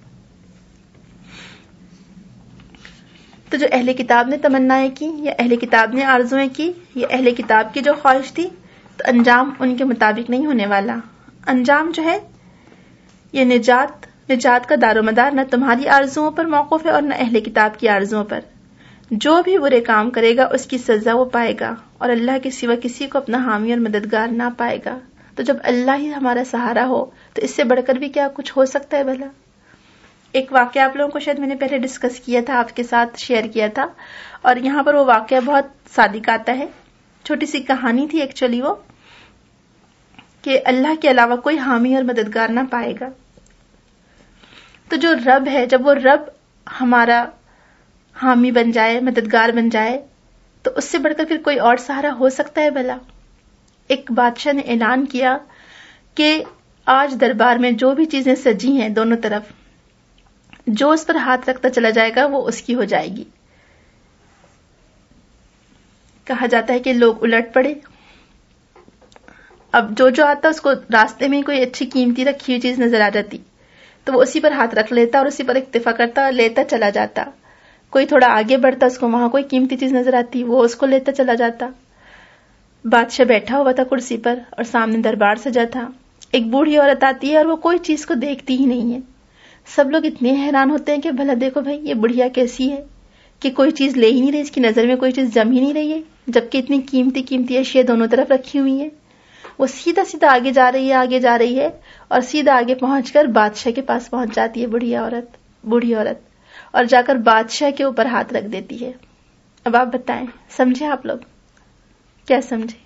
S1: تو جو اہل کتاب نے تمنائیں کی یا اہل کتاب نے آرزویں کی یا اہل کتاب کی جو خواہش تھی، تو انجام ان کے مطابق نہیں ہونے والا. انجام جو ہے یہ نجات نجات کا دار و مدار نہ تمہاری آرزوؤں پر موقوف ہے اور نہ اہل کتاب کی آرزوؤں پر. جو بھی برے کام کرے گا اس کی سزا وہ پائے گا اور اللہ کے سوا کسی کو اپنا حامی اور مددگار نہ پائے گا. تو جب اللہ ہی ہمارا سہارا ہو تو اس سے بڑھ کر بھی کیا کچھ ہو سکتا ہے بھلا؟ ایک واقعہ آپ لوگوں کو شاید میں نے پہلے ڈسکس کیا تھا، آپ کے ساتھ شیئر کیا تھا، اور یہاں پر وہ واقعہ بہت صادق آتا ہے. چھوٹی سی کہانی تھی ایکچولی وہ، کہ اللہ کے علاوہ کوئی حامی اور مددگار نہ پائے گا. تو جو رب ہے، جب وہ رب ہمارا حامی بن جائے، مددگار بن جائے، تو اس سے بڑھ کر پھر کوئی اور سہارا ہو سکتا ہے بھلا؟ ایک بادشاہ نے اعلان کیا کہ آج دربار میں جو بھی چیزیں سجی ہیں دونوں طرف، جو اس پر ہاتھ رکھتا چلا جائے گا وہ اس کی ہو جائے گی. کہا جاتا ہے کہ لوگ الٹ پڑے. اب جو جو آتا اس کو راستے میں کوئی اچھی قیمتی رکھی ہوئی چیز نظر آ جاتی تو وہ اسی پر ہاتھ رکھ لیتا اور اسی پر اکتفا کرتا، لیتا چلا جاتا. کوئی تھوڑا آگے بڑھتا، اس کو وہاں کوئی قیمتی چیز نظر آتی، وہ اس کو لیتا چلا جاتا. بادشاہ بیٹھا ہوا تھا کرسی پر اور سامنے دربار سجا تھا. ایک بوڑھی عورت آتی ہے اور وہ کوئی چیز کو دیکھتی ہی نہیں ہے. سب لوگ اتنے حیران ہوتے ہیں کہ بھلا دیکھو بھائی یہ بڑھیا کیسی ہے کہ کوئی چیز لے ہی نہیں رہی، اس کی نظر میں کوئی چیز جم ہی نہیں رہی ہے، جبکہ اتنی قیمتی قیمتی اشیاء دونوں طرف رکھی ہوئی ہیں. وہ سیدھا سیدھا آگے جا رہی ہے آگے جا رہی ہے اور سیدھا آگے پہنچ کر بادشاہ کے پاس پہنچ جاتی ہے بڑھیا عورت بوڑھی عورت اور جا کر بادشاہ کے اوپر ہاتھ رکھ دیتی ہے. اب آپ بتائیں، سمجھے آپ لوگ کیا سمجھے؟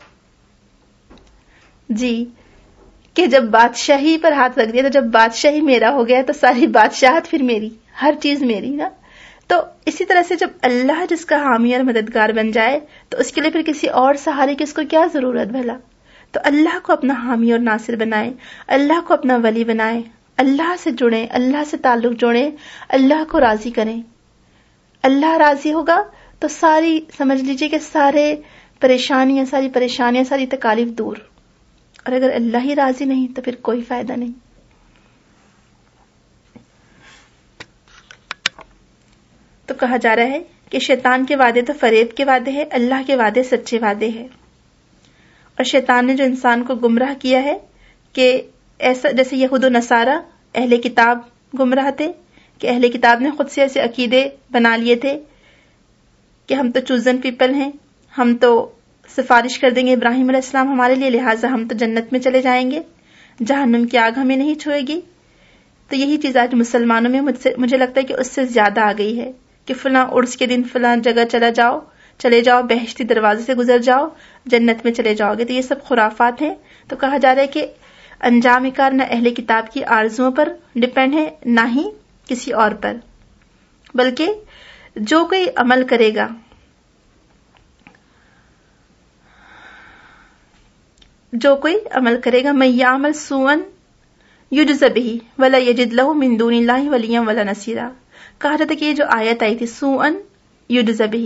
S1: جی، کہ جب بادشاہی پر ہاتھ رکھ دیا تو جب بادشاہی میرا ہو گیا تو ساری بادشاہت پھر میری، ہر چیز میری نا. تو اسی طرح سے جب اللہ جس کا حامی اور مددگار بن جائے تو اس کے لیے پھر کسی اور سہارے کی اس کو کیا ضرورت بھلا؟ تو اللہ کو اپنا حامی اور ناصر بنائیں، اللہ کو اپنا ولی بنائیں، اللہ سے جڑیں، اللہ سے تعلق جوڑیں، اللہ کو راضی کریں. اللہ راضی ہوگا تو ساری سمجھ لیجئے کہ سارے پریشانیاں ساری پریشانیاں ساری تکالیف دور، اور اگر اللہ ہی راضی نہیں تو پھر کوئی فائدہ نہیں. تو کہا جا رہا ہے کہ شیطان کے وعدے تو فریب کے وعدے ہیں، اللہ کے وعدے سچے وعدے ہیں. اور شیطان نے جو انسان کو گمراہ کیا ہے کہ ایسا جیسے یہود و نصارہ اہل کتاب گمراہ تھے کہ اہل کتاب نے خود سے ایسے عقیدے بنا لیے تھے کہ ہم تو چوزن پیپل ہیں، ہم تو سفارش کر دیں گے ابراہیم علیہ السلام ہمارے لیے، لہٰذا ہم تو جنت میں چلے جائیں گے، جہنم کی آگ ہمیں نہیں چھوئے گی. تو یہی چیز آج مسلمانوں میں مجھ سے مجھے لگتا ہے کہ اس سے زیادہ آ گئی ہے کہ فلاں عرس کے دن فلاں جگہ چلا جاؤ چلے جاؤ بہشتی دروازے سے گزر جاؤ جنت میں چلے جاؤ گے. تو یہ سب خرافات ہیں. تو کہا جا رہا ہے کہ انجام کار نہ اہل کتاب کی آرزوؤں پر ڈپینڈ ہے نہ ہی کسی اور پر، بلکہ جو کوئی عمل کرے گا جو کوئی عمل کرے گا من یعمل سوءا یجز بہ ولا یجد لہ من دون اللہ ولیا ولا نصیرا. کہا جاتا ہے کہ یہ جو آیت آئی تھی سوءا یجز بہ،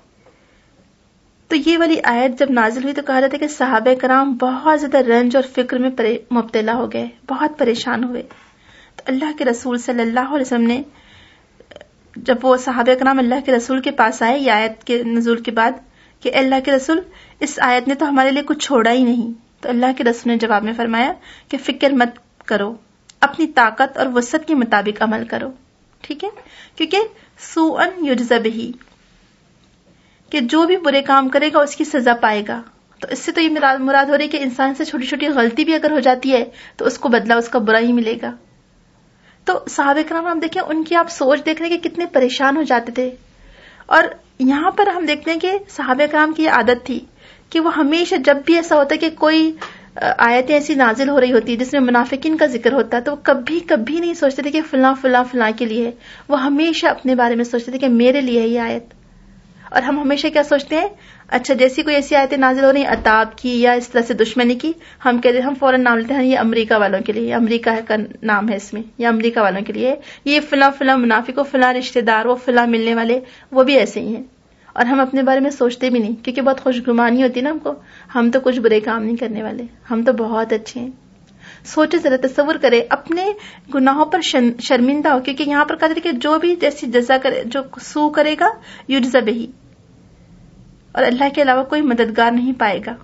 S1: تو یہ والی آیت جب نازل ہوئی تو کہا جاتا ہے کہ صحابہ کرام بہت زیادہ رنج اور فکر میں مبتلا ہو گئے، بہت پریشان ہوئے. تو اللہ کے رسول صلی اللہ علیہ وسلم نے جب وہ صحابہ کرام اللہ کے رسول کے پاس آئے یہ آیت کے نزول کے بعد کہ اللہ کے رسول اس آیت نے تو ہمارے لیے کچھ چھوڑا ہی نہیں، تو اللہ کے رسول نے جواب میں فرمایا کہ فکر مت کرو، اپنی طاقت اور وسعت کے مطابق عمل کرو. ٹھیک ہے، کیونکہ سوءن یجز بہ کہ جو بھی برے کام کرے گا اس کی سزا پائے گا. تو اس سے تو یہ مراد ہو رہی ہے کہ انسان سے چھوٹی چھوٹی غلطی بھی اگر ہو جاتی ہے تو اس کو بدلہ اس کا برا ہی ملے گا. تو صحابہ کرام ہم دیکھیں ان کی آپ سوچ دیکھ رہے ہیں کہ کتنے پریشان ہو جاتے تھے. اور یہاں پر ہم دیکھتے ہیں کہ صحابہ کرام کی یہ عادت تھی کہ وہ ہمیشہ جب بھی ایسا ہوتا ہے کہ کوئی آیتیں ایسی نازل ہو رہی ہوتی جس میں منافقین کا ذکر ہوتا تو وہ کبھی کبھی نہیں سوچتے تھے کہ فلاں فلاں فلاں کے لیے، وہ ہمیشہ اپنے بارے میں سوچتے تھے کہ میرے لیے ہے یہ آیت. اور ہم ہمیشہ کیا سوچتے ہیں، اچھا جیسی کوئی ایسی آیتیں نازل ہو رہی ہیں عتاب کی یا اس طرح سے دشمنی کی، ہم کہتے ہیں ہم فوراً نام لیتے ہیں یہ امریکہ والوں کے لیے، امریکہ کا نام ہے اس میں، یا امریکہ والوں کے لیے، یہ فلاں فلاں منافق و فلاں رشتہ دار وہ فلاں ملنے والے وہ بھی ایسے ہی ہیں. اور ہم اپنے بارے میں سوچتے بھی نہیں کیونکہ بہت خوش گمانی ہوتی ہے نا ہم کو، ہم تو کچھ برے کام نہیں کرنے والے، ہم تو بہت اچھے ہیں. سوچے ذرا، تصور کرے اپنے گناہوں پر شرمندہ ہو، کیونکہ یہاں پر کہا کہ جو بھی جیسی جزا کرے، جو سو کرے گا یجزا بہ، اور اللہ کے علاوہ کوئی مددگار نہیں پائے گا.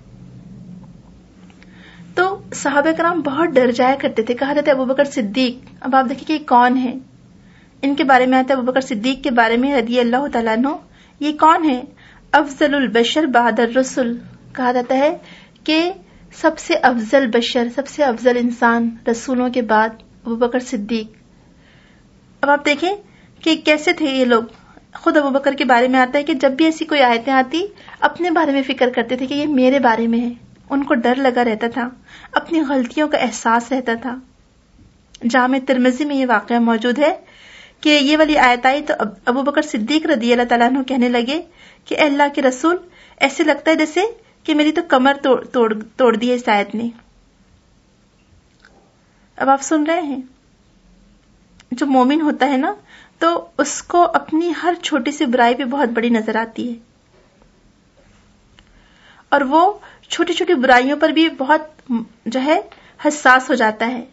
S1: تو صحابہ کرام بہت ڈر جایا کرتے تھے. کہا جاتا ہے ابو بکر صدیق، اب آپ دیکھیں کہ یہ کون ہے، ان کے بارے میں آتا ہے ابو بکر صدیق کے بارے میں رضی اللہ تعالیٰ عنہ. یہ کون ہے؟ افضل البشر بعد الرسل. کہا جاتا ہے کہ سب سے افضل بشر، سب سے افضل انسان رسولوں کے بعد ابو بکر صدیق. اب آپ دیکھیں کہ کیسے تھے یہ لوگ. خود ابو بکر کے بارے میں آتا ہے کہ جب بھی ایسی کوئی آیتیں آتی اپنے بارے میں فکر کرتے تھے کہ یہ میرے بارے میں ہے. ان کو ڈر لگا رہتا تھا، اپنی غلطیوں کا احساس رہتا تھا. جامع ترمذی میں یہ واقعہ موجود ہے کہ یہ والی آیت آئی تو ابو بکر صدیق رضی اللہ تعالیٰ عنہ کہنے لگے کہ اے اللہ کے رسول، ایسے لگتا ہے جیسے کہ میری تو کمر توڑ توڑ, توڑ دی ہے اس آیت نے. اب آپ سن رہے ہیں، جو مومن ہوتا ہے نا تو اس کو اپنی ہر چھوٹی سی برائی پہ بہت بڑی نظر آتی ہے، اور وہ چھوٹی چھوٹی برائیوں پر بھی بہت جو ہے حساس ہو جاتا ہے.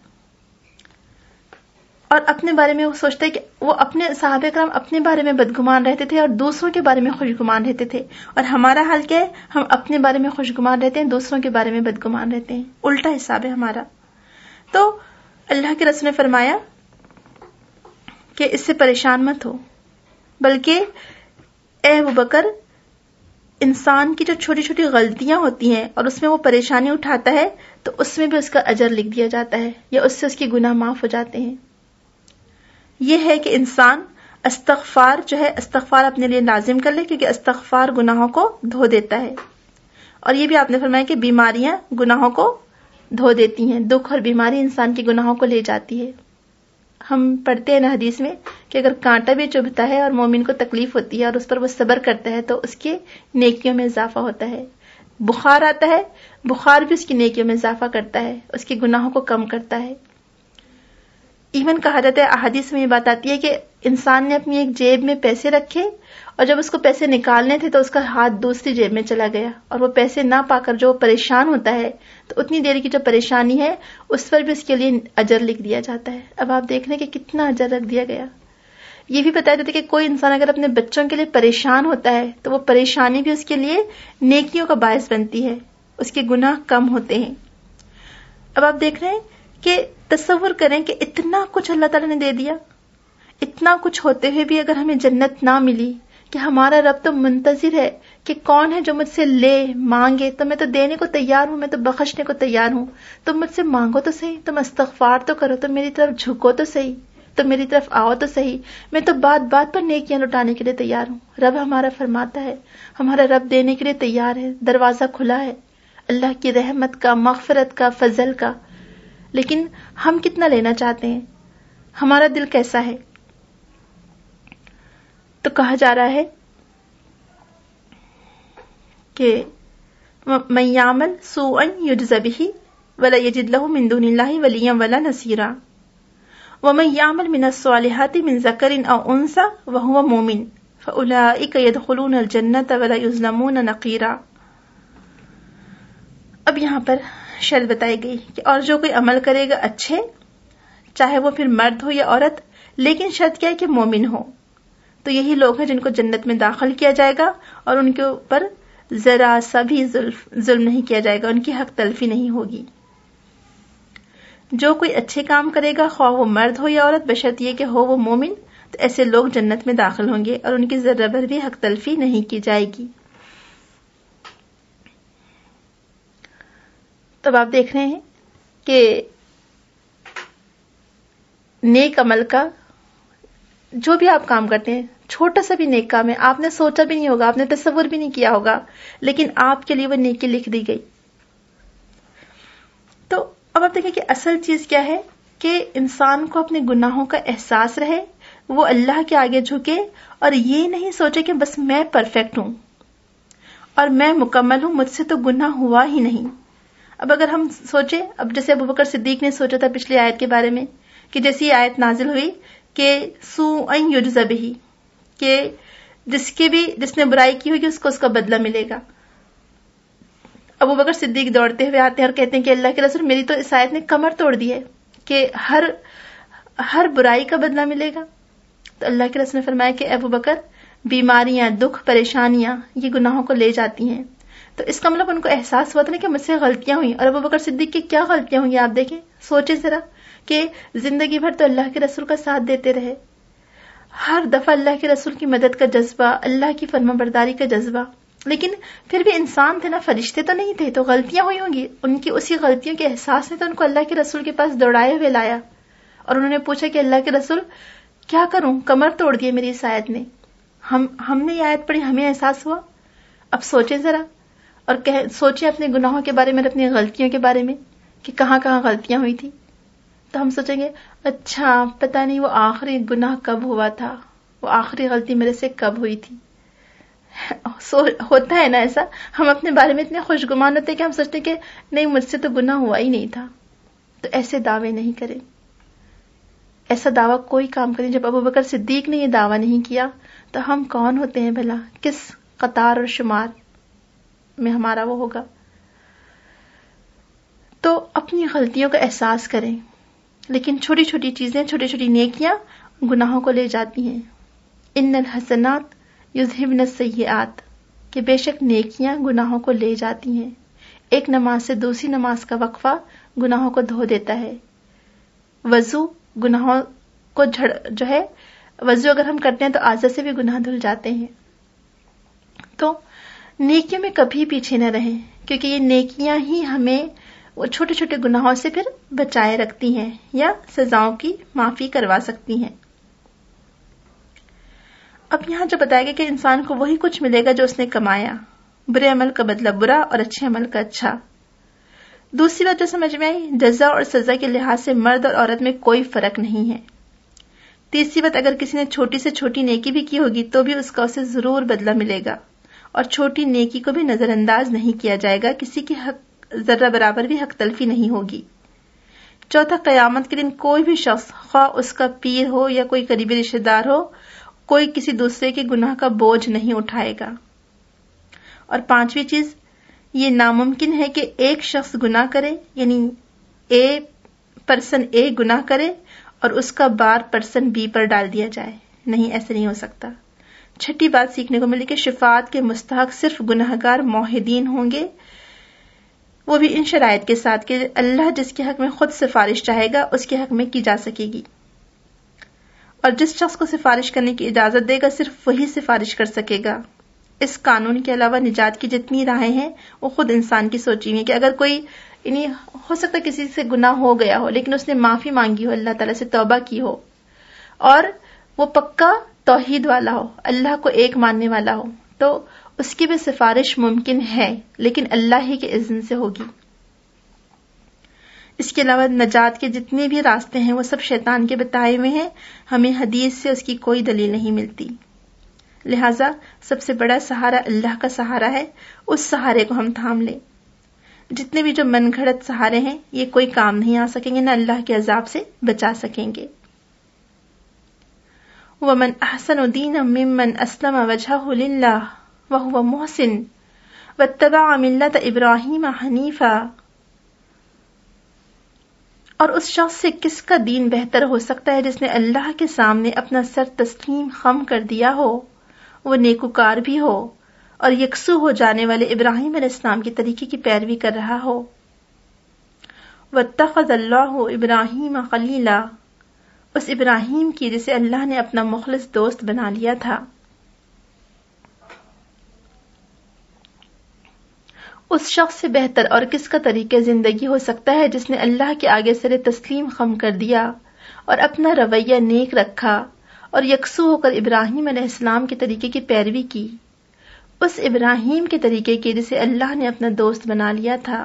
S1: اور اپنے بارے میں وہ سوچتا ہے کہ وہ اپنے صحابہ کرام اپنے بارے میں بدگمان رہتے تھے اور دوسروں کے بارے میں خوشگمان رہتے تھے. اور ہمارا حال کیا ہے، ہم اپنے بارے میں خوشگمان رہتے ہیں، دوسروں کے بارے میں بدگمان رہتے ہیں. الٹا حساب ہے ہمارا. تو اللہ کے رسول نے فرمایا کہ اس سے پریشان مت ہو، بلکہ اے ابو بکر، انسان کی جو چھوٹی چھوٹی غلطیاں ہوتی ہیں اور اس میں وہ پریشانی اٹھاتا ہے تو اس میں بھی اس کا اجر لکھ دیا جاتا ہے، یا اس سے اس کے گناہ معاف ہو جاتے ہیں. یہ ہے کہ انسان استغفار جو ہے استغفار اپنے لیے لازم کر لے، کیونکہ استغفار گناہوں کو دھو دیتا ہے. اور یہ بھی آپ نے فرمایا کہ بیماریاں گناہوں کو دھو دیتی ہیں، دکھ اور بیماری انسان کے گناہوں کو لے جاتی ہے. ہم پڑھتے ہیں نا حدیث میں کہ اگر کانٹا بھی چبھتا ہے اور مومن کو تکلیف ہوتی ہے اور اس پر وہ صبر کرتا ہے تو اس کے نیکیوں میں اضافہ ہوتا ہے. بخار آتا ہے، بخار بھی اس کی نیکیوں میں اضافہ کرتا ہے، اس کے گناہوں کو کم کرتا ہے. ایون کہا جاتا ہے، احادیث میں یہ بات آتی ہے کہ انسان نے اپنی ایک جیب میں پیسے رکھے اور جب اس کو پیسے نکالنے تھے تو اس کا ہاتھ دوسری جیب میں چلا گیا، اور وہ پیسے نہ پا کر جو پریشان ہوتا ہے تو اتنی دیر کی جو پریشانی ہے اس پر بھی اس کے لیے اجر لکھ دیا جاتا ہے. اب آپ دیکھ رہے ہیں کہ کتنا اجر رکھ دیا گیا. یہ بھی بتایا جاتا ہے کہ کوئی انسان اگر اپنے بچوں کے لیے پریشان ہوتا ہے تو وہ پریشانی بھی اس کے لیے نیکیوں کا باعث بنتی ہے، اس کے گناہ کم ہوتے ہیں۔ اب آپ دیکھ رہے ہیں کہ تصور کریں کہ اتنا کچھ اللہ تعالیٰ نے دے دیا، اتنا کچھ ہوتے ہوئے بھی اگر ہمیں جنت نہ ملی، کہ ہمارا رب تو منتظر ہے کہ کون ہے جو مجھ سے لے مانگے، تو میں تو دینے کو تیار ہوں، میں تو بخشنے کو تیار ہوں، تم مجھ سے مانگو تو صحیح، تم استغفار تو کرو، تم میری طرف جھکو تو صحیح، تم میری طرف آؤ تو صحیح، میں تو بات بات پر نیکیاں لٹانے کے لیے تیار ہوں۔ رب ہمارا فرماتا ہے، ہمارا رب دینے کے لیے تیار ہے، دروازہ کھلا ہے اللہ کی رحمت کا، مغفرت کا، فضل کا، لیکن ہم کتنا لینا چاہتے ہیں، ہمارا دل کیسا ہے؟ تو کہا جا رہا ہے کہ من یعمل سوءا یجز بہ ولا یجد له من دون اللہ ولیا ولا نصیرا ومن یعمل من الصالحات من ذکر او انثى وهو مؤمن فاولئک يدخلون الجنۃ ولا یظلمون نقیرا۔ اب یہاں پر شرط بتائی گئی کہ اور جو کوئی عمل کرے گا اچھے، چاہے وہ پھر مرد ہو یا عورت، لیکن شرط کیا ہے کہ مومن ہو، تو یہی لوگ ہیں جن کو جنت میں داخل کیا جائے گا اور ان کے اوپر ذرا سا بھی ظلم نہیں کیا جائے گا، ان کی حق تلفی نہیں ہوگی۔ جو کوئی اچھے کام کرے گا، خواہ وہ مرد ہو یا عورت، بشرط یہ کہ ہو وہ مومن، تو ایسے لوگ جنت میں داخل ہوں گے اور ان کی ذرہ بھر بھی حق تلفی نہیں کی جائے گی۔ تب آپ دیکھ رہے ہیں کہ نیک عمل کا جو بھی آپ کام کرتے ہیں، چھوٹا سا بھی نیک کام ہے، آپ نے سوچا بھی نہیں ہوگا، آپ نے تصور بھی نہیں کیا ہوگا، لیکن آپ کے لیے وہ نیکی لکھ دی گئی۔ تو اب آپ دیکھیں کہ اصل چیز کیا ہے کہ انسان کو اپنے گناہوں کا احساس رہے، وہ اللہ کے آگے جھکے اور یہ نہیں سوچے کہ بس میں پرفیکٹ ہوں اور میں مکمل ہوں، مجھ سے تو گناہ ہوا ہی نہیں۔ اب اگر ہم سوچیں، اب جیسے ابوبکر صدیق نے سوچا تھا پچھلی آیت کے بارے میں کہ جیسی یہ آیت نازل ہوئی کہ سوءا یجز بہ، کہ جس کے بھی جس نے برائی کی ہوگی اس کو اس کا بدلہ ملے گا۔ ابوبکر صدیق دوڑتے ہوئے آتے ہیں اور کہتے ہیں کہ اللہ کے رسول، میری تو اس آیت نے کمر توڑ دی ہے کہ ہر ہر برائی کا بدلہ ملے گا۔ تو اللہ کے رسول نے فرمایا کہ ابوبکر، بیماریاں، دکھ، پریشانیاں یہ گناہوں کو لے جاتی ہیں۔ تو اس کا مطلب ان کو احساس ہوا تھا نا کہ مجھ سے غلطیاں ہوئیں، اور ابوبکر صدیق کی کیا غلطیاں ہوئی آپ دیکھیں، سوچیں ذرا کہ زندگی بھر تو اللہ کے رسول کا ساتھ دیتے رہے، ہر دفعہ اللہ کے رسول کی مدد کا جذبہ، اللہ کی فرما برداری کا جذبہ، لیکن پھر بھی انسان تھے نا، فرشتے تو نہیں تھے، تو غلطیاں ہوئی ہوں گی۔ ان کی اسی غلطیوں کے احساس نے تو ان کو اللہ کے رسول کے پاس دوڑائے ہوئے لایا، اور انہوں نے پوچھا کہ اللہ کے رسول کیا کروں، کمر توڑ دی میری اس آیت نے، ہم ہم نے یہ آیت پڑھی، ہمیں احساس ہوا۔ اب سوچیں ذرا اور سوچیں اپنے گناہوں کے بارے میں، اپنی غلطیوں کے بارے میں کہ کہاں کہاں غلطیاں ہوئی تھی، تو ہم سوچیں گے اچھا پتہ نہیں وہ آخری گناہ کب ہوا تھا، وہ آخری غلطی میرے سے کب ہوئی تھی۔ سو ہوتا ہے نا ایسا، ہم اپنے بارے میں اتنے خوشگمان ہوتے ہیں کہ ہم سوچتے ہیں کہ نہیں مجھ سے تو گناہ ہوا ہی نہیں تھا۔ تو ایسے دعوے نہیں کریں، ایسا دعویٰ کوئی کام کریں۔ جب ابوبکر صدیق نے یہ دعویٰ نہیں کیا تو ہم کون ہوتے ہیں بھلا، کس قطار اور شمار میں ہمارا وہ ہوگا۔ تو اپنی غلطیوں کا احساس کریں، لیکن چھوٹی چھوٹی چیزیں، چھوٹی چھوٹی نیکیاں گناہوں کو لے جاتی ہیں۔ ان الحسنات یذہبن السیئات، کہ بے شک نیکیاں گناہوں کو لے جاتی ہیں۔ ایک نماز سے دوسری نماز کا وقفہ گناہوں کو دھو دیتا ہے۔ وضو گناہوں کو جھڑ جو ہے وضو اگر ہم کرتے ہیں تو اعضاء سے بھی گناہ دھل جاتے ہیں۔ تو نیکیوں میں کبھی پیچھے نہ رہیں، کیونکہ یہ نیکیاں ہی ہمیں وہ چھوٹے چھوٹے گناہوں سے پھر بچائے رکھتی ہیں یا سزاؤں کی معافی کروا سکتی ہیں۔ اب یہاں جو بتایا گیا کہ انسان کو وہی کچھ ملے گا جو اس نے کمایا، برے عمل کا بدلہ برا اور اچھے عمل کا اچھا۔ دوسری بات جو سمجھ میں آئی، جزا اور سزا کے لحاظ سے مرد اور عورت میں کوئی فرق نہیں ہے۔ تیسری بات، اگر کسی نے چھوٹی سے چھوٹی نیکی بھی کی ہوگی تو بھی اس کا اسے ضرور بدلہ ملے گا، اور چھوٹی نیکی کو بھی نظر انداز نہیں کیا جائے گا، کسی کی حق ذرہ برابر بھی حق تلفی نہیں ہوگی۔ چوتھا، قیامت کے دن کوئی بھی شخص، خواہ اس کا پیر ہو یا کوئی قریبی رشتہ دار ہو، کوئی کسی دوسرے کے گناہ کا بوجھ نہیں اٹھائے گا۔ اور پانچویں چیز، یہ ناممکن ہے کہ ایک شخص گناہ کرے، یعنی اے پرسن اے گناہ کرے اور اس کا بار پرسن بی پر ڈال دیا جائے، نہیں، ایسے نہیں ہو سکتا۔ چھٹی بات سیکھنے کو ملی کہ شفاعت کے مستحق صرف گناہگار موحدین ہوں گے، وہ بھی ان شرائط کے ساتھ کہ اللہ جس کے حق میں خود سفارش چاہے گا اس کے حق میں کی جا سکے گی، اور جس شخص کو سفارش کرنے کی اجازت دے گا صرف وہی سفارش کر سکے گا۔ اس قانون کے علاوہ نجات کی جتنی راہیں ہیں وہ خود انسان کی سوچی ہوئی ہیں کہ اگر کوئی، یعنی ہو سکتا ہے کسی سے گناہ ہو گیا ہو لیکن اس نے معافی مانگی ہو، اللہ تعالیٰ سے توبہ کی ہو، اور وہ پکا توحید والا ہو، اللہ کو ایک ماننے والا ہو، تو اس کی بھی سفارش ممکن ہے لیکن اللہ ہی کے اذن سے ہوگی۔ اس کے علاوہ نجات کے جتنے بھی راستے ہیں وہ سب شیطان کے بتائے ہوئے ہیں، ہمیں حدیث سے اس کی کوئی دلیل نہیں ملتی، لہٰذا سب سے بڑا سہارا اللہ کا سہارا ہے، اس سہارے کو ہم تھام لیں۔ جتنے بھی جو من گھڑت سہارے ہیں یہ کوئی کام نہیں آ سکیں گے، نہ اللہ کے عذاب سے بچا سکیں گے۔ وَمَنْ أَحْسَنُ دِينًا مِّمَّنْ أَسْلَمَ وَجْهَهُ لِلَّهِ وَهُوَ مُحْسِنٌ وَاتَّبَعَ مِلَّةَ إِبْرَاهِيمَ حَنِيفًا۔ اور اس شخص سے کس کا دین بہتر ہو سکتا ہے جس نے اللہ کے سامنے اپنا سر تسلیم خم کر دیا ہو، وہ نیکوکار بھی ہو اور یکسو ہو جانے والے ابراہیم علیہ السلام کے طریقے کی پیروی کر رہا ہو۔ وَاتَّخَذَ اللَّهُ إِبْرَاهِيمَ خَلِيلًا، اس ابراہیم کی جسے اللہ نے اپنا مخلص دوست بنا لیا تھا۔ اس شخص سے بہتر اور کس کا طریقہ زندگی ہو سکتا ہے جس نے اللہ کے آگے سر تسلیم خم کر دیا اور اپنا رویہ نیک رکھا اور یکسو ہو کر ابراہیم علیہ السلام کے طریقے کی پیروی کی، اس ابراہیم کے طریقے کی جسے اللہ نے اپنا دوست بنا لیا تھا۔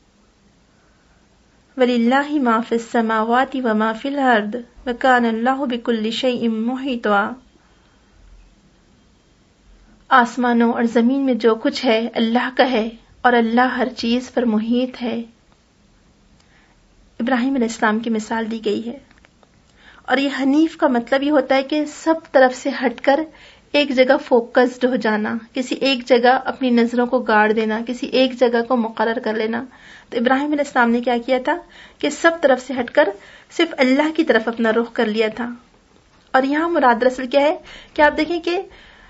S1: وَلِلَّهِ مَا فِي السَّمَاوَاتِ وَمَا فِي الْأَرْضِ وَكَانَ اللَّهُ بِكُلِّ شَيْءٍ مُحِيطًا۔ آسمانوں اور زمین میں جو کچھ ہے اللہ کا ہے اور اللہ ہر چیز پر محیط ہے۔ ابراہیم علیہ السلام کی مثال دی گئی ہے، اور یہ حنیف کا مطلب یہ ہوتا ہے کہ سب طرف سے ہٹ کر ایک جگہ فوکسڈ ہو جانا، کسی ایک جگہ اپنی نظروں کو گاڑ دینا، کسی ایک جگہ کو مقرر کر لینا۔ تو ابراہیم علیہ السلام نے کیا کیا تھا کہ سب طرف سے ہٹ کر صرف اللہ کی طرف اپنا رخ کر لیا تھا۔ اور یہاں مراد دراصل کیا ہے کہ آپ دیکھیں کہ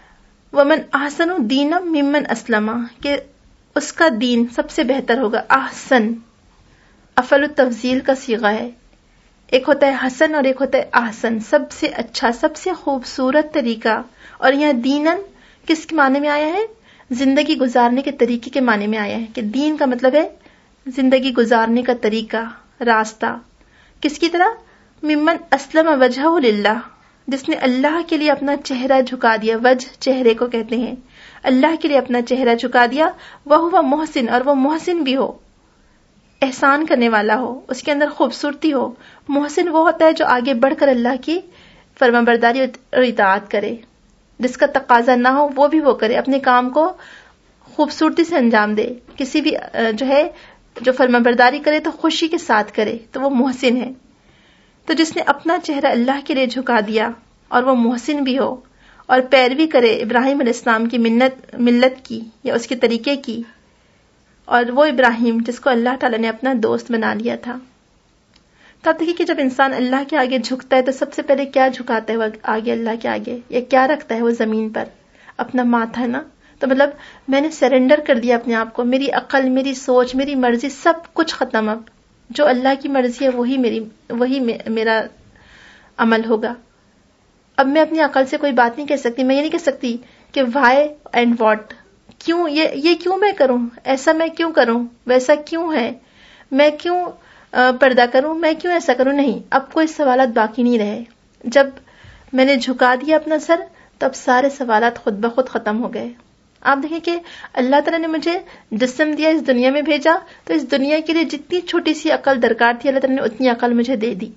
S1: ومن احسن دینا ممن اسلم، کہ اس کا دین سب سے بہتر ہوگا۔ احسن افعل التفضیل کا صیغہ ہے، ایک ہوتا ہے حسن اور ایک ہوتا ہے احسن، سب سے اچھا، سب سے خوبصورت طریقہ۔ اور یہاں دینن کس کے معنی میں آیا ہے؟ زندگی گزارنے کے طریقے کے معنی میں آیا ہے، کہ دین کا مطلب ہے زندگی گزارنے کا طریقہ، راستہ۔ کس کی طرح؟ ممن اسلم وجہہ للہ، جس نے اللہ کے لیے اپنا چہرہ جھکا دیا، وجہ چہرے کو کہتے ہیں، اللہ کے لیے اپنا چہرہ جھکا دیا، وہ محسن، اور وہ محسن بھی ہو، احسان کرنے والا ہو، اس کے اندر خوبصورتی ہو۔ محسن وہ ہوتا ہے جو آگے بڑھ کر اللہ کی فرمانبرداری اور اطاعت کرے، جس کا تقاضا نہ ہو وہ بھی وہ کرے، اپنے کام کو خوبصورتی سے انجام دے، کسی بھی جو ہے جو فرمانبرداری کرے تو خوشی کے ساتھ کرے، تو وہ محسن ہے۔ تو جس نے اپنا چہرہ اللہ کے لیے جھکا دیا اور وہ محسن بھی ہو اور پیروی کرے ابراہیم علیہ السلام کی ملت ملت کی یا اس کے طریقے کی، اور وہ ابراہیم جس کو اللہ تعالیٰ نے اپنا دوست بنا لیا تھا۔ تو آپ دیکھیے کہ جب انسان اللہ کے آگے جھکتا ہے تو سب سے پہلے کیا جھکاتا ہے وہ آگے، اللہ کے آگے، یا کیا رکھتا ہے وہ زمین پر؟ اپنا ماتھا نا۔ تو مطلب میں نے سرنڈر کر دیا اپنے آپ کو، میری عقل، میری سوچ، میری مرضی، سب کچھ ختم، اب جو اللہ کی مرضی ہے وہی میری وہی میرا عمل ہوگا۔ اب میں اپنی عقل سے کوئی بات نہیں کہہ سکتی، میں یہ نہیں کہہ سکتی کہ وائی اینڈ واٹ، کیوں یہ یہ کیوں میں کروں، ایسا میں کیوں کروں، ویسا کیوں ہے، میں کیوں پردہ کروں، میں کیوں ایسا کروں، نہیں۔ اب کوئی سوالات باقی نہیں رہے۔ جب میں نے جھکا دیا اپنا سر تو اب سارے سوالات خود بخود ختم ہو گئے۔ آپ دیکھیں کہ اللہ تعالیٰ نے مجھے جسم دیا، اس دنیا میں بھیجا، تو اس دنیا کے لیے جتنی چھوٹی سی عقل درکار تھی اللہ تعالیٰ نے اتنی عقل مجھے دے دی۔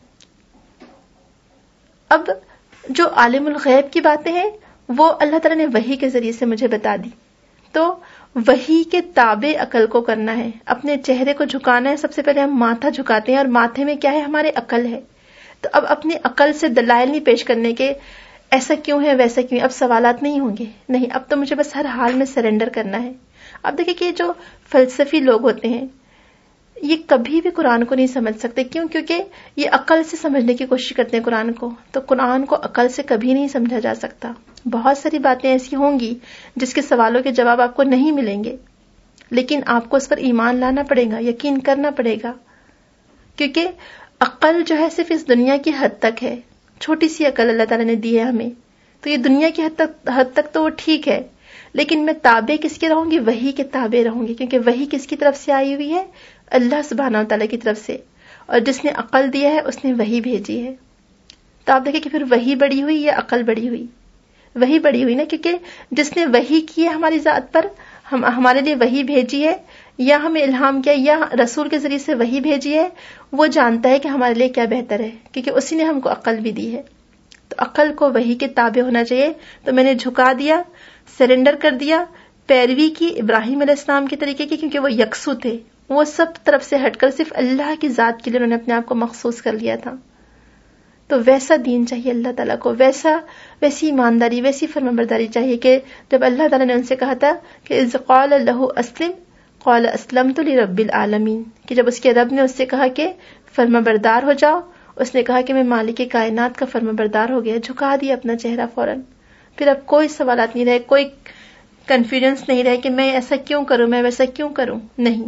S1: اب جو عالم الغیب کی باتیں ہیں وہ اللہ تعالیٰ نے وحی کے ذریعے سے مجھے بتا دی، تو وحی کے تابع عقل کو کرنا ہے، اپنے چہرے کو جھکانا ہے۔ سب سے پہلے ہم ماتھا جھکاتے ہیں، اور ماتھے میں کیا ہے؟ ہمارے عقل ہے۔ تو اب اپنی عقل سے دلائل نہیں پیش کرنے کے ایسا کیوں ہے، ویسا کیوں ہے، اب سوالات نہیں ہوں گے، نہیں، اب تو مجھے بس ہر حال میں سرنڈر کرنا ہے۔ اب دیکھیں کہ جو فلسفی لوگ ہوتے ہیں ये कभी भी कुरान को नहीं समझ सकते। क्यों? क्योंकि ये अकल से समझने की कोशिश करते हैं कुरान को, तो कुरान को अकल से कभी नहीं समझा जा सकता। बहुत सारी बातें ऐसी होंगी जिसके सवालों के जवाब आपको नहीं मिलेंगे, लेकिन आपको उस पर ईमान लाना पड़ेगा, यकीन करना पड़ेगा। क्योंकि अकल जो है सिर्फ इस दुनिया की हद तक है, छोटी सी अकल अल्लाह ताला ने दी है हमें, तो ये दुनिया की हद तक हद तक तो वो ठीक है, लेकिन मैं ताबे किसके रहूंगी? वही के ताबे रहूंगी। क्योंकि वही किसकी तरफ से आई हुई है? अल्लाह सुब्हानहू तआला की तरफ से, और जिसने अकल दिया है उसने वही भेजी है। तो आप देखिए कि फिर वही बड़ी हुई या अकल बड़ी हुई? वही बड़ी हुई ना, क्योंकि जिसने वही की है हमारी जात पर, हम हमारे लिए वही भेजी है, या हमें इल्हाम किया, या रसूल के जरिए से वही भेजी है, वो जानता है कि हमारे लिए क्या बेहतर है, क्योंकि उसी ने हमको अकल भी दी है। तो अकल को वही के ताबे होना चाहिए। तो मैंने झुका दिया, सरेंडर कर दिया, पैरवी की इब्राहिम अलैहिस्सलाम के तरीके की, क्योंकि वो यकसू थे, वो सब तरफ से हटकर सिर्फ अल्लाह की जात के लिए उन्होंने अपने आप को मखसूस कर लिया था। तो वैसा दीन चाहिए अल्लाह ताला को, वैसा वैसी ईमानदारी, वैसी फरमाबरदारी चाहिए कि जब अल्लाह ताला ने उनसे कहा था कि इज़ क़ाल लहू अस्लिम क़ाल अस्लमतु लिरब्बिल आलमीन, कि जब उसके रब ने उससे कहा कि फरमाबरदार हो जाओ, उसने कहा कि मैं मालिक कायनात का फरमाबरदार हो गया, झुका दिया अपना चेहरा फौरन। फिर अब कोई सवालात नहीं रहे, कोई कंफ्यूजन्स नहीं रहे कि मैं ऐसा क्यों करूं, मैं वैसा क्यों करूं, नहीं।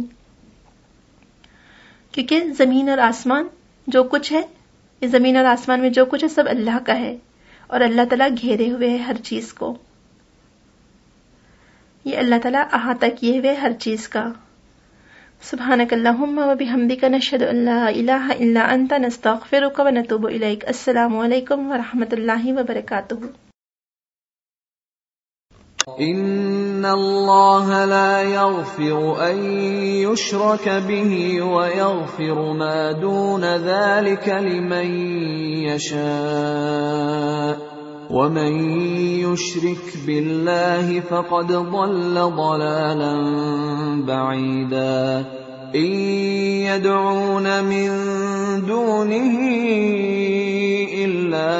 S1: क्योंकि जमीन और आसमान जो कुछ है, इस जमीन और आसमान में जो कुछ है सब अल्लाह का है, और अल्लाह ताला घेरे हुए है हर चीज को। ये अल्लाह ताला अहाता किए हुए हर चीज का। सुब्हानकल्लाहुम्मा व बिहम्दिका नशहदु अन ला इलाहा इल्ला अंता नस्तगफिरुका व नतूबु इलैक। अस्सलामु अलैकुम व रहमतुल्लाहि व बरकातुहू।
S2: إن الله لا يغفر أن يشرك به ويغفر ما دون ذلك لمن يشاء ومن يشرك بالله فقد ضل ضلالا بعيدا إن يدعون من دونه إلا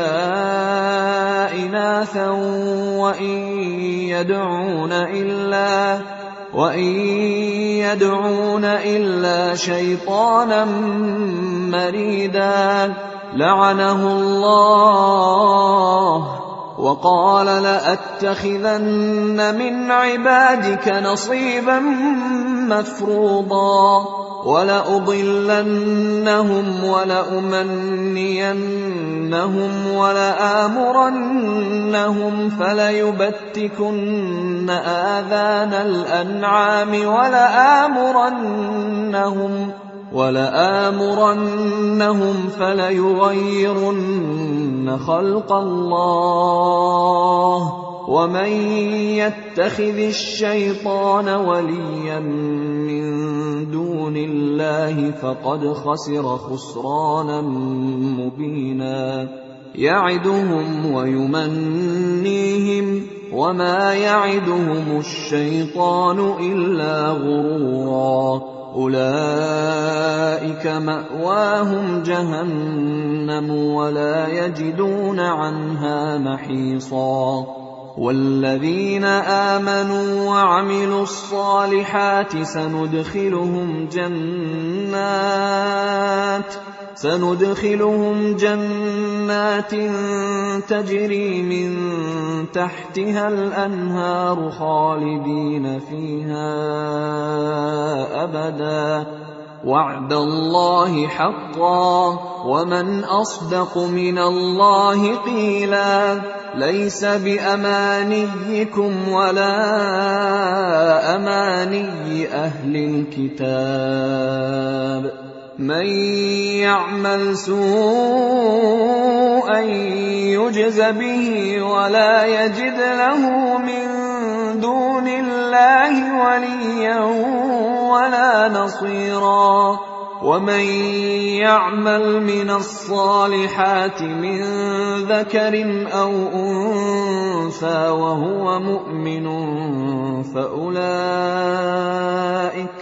S2: إناثا وإن يدعون إلا وإن يدعون إلا شيطانا مريدا لعنه الله وقال لأتخذن من عبادك نصيبا مفروضا ولأضلنهم ولأمنينهم ولآمرنهم فليبتكن آذان الأنعام ولآمرنهم ولآمرنهم فليغيرن خلق الله ومن يتخذ الشيطان وليا من دون الله فقد خسر خسرانا مبينا يعدهم ويمنيهم وما يعدهم الشيطان إلا غرورا أولئك مأواهم جهنم ولا يجدون عنها محيصا والذين آمنوا وعملوا الصالحات سندخلهم جنات سندخلهم جنات تجري من تحتها الأنهار خالدين فيها أبدا وعد الله حقا ومن أصدق من الله قيلا ليس بأمانيكم ولا أماني أهل الكتاب من يعمل سوءا يجز به ولا يجد له من دون الله وليا ولا نصيرا ومن يعمل من الصالحات من ذكر أو أنثى وهو مؤمن فأولئك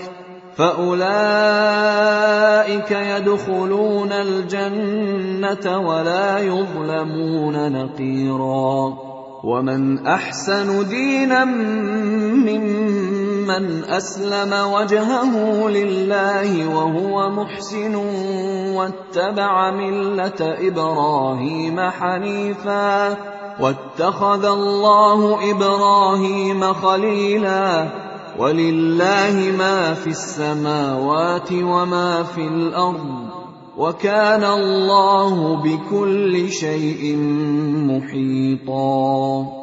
S2: فأولئك يدخلون الجنة ولا يظلمون نقيرا ومن أحسن دينا ممن ممن أسلم وجهه لله وهو محسن واتبع ملة إبراهيم حنيفا واتخذ الله إبراهيم خليلا ولله ما في السماوات وما في الأرض وكان الله بكل شيء محيطا.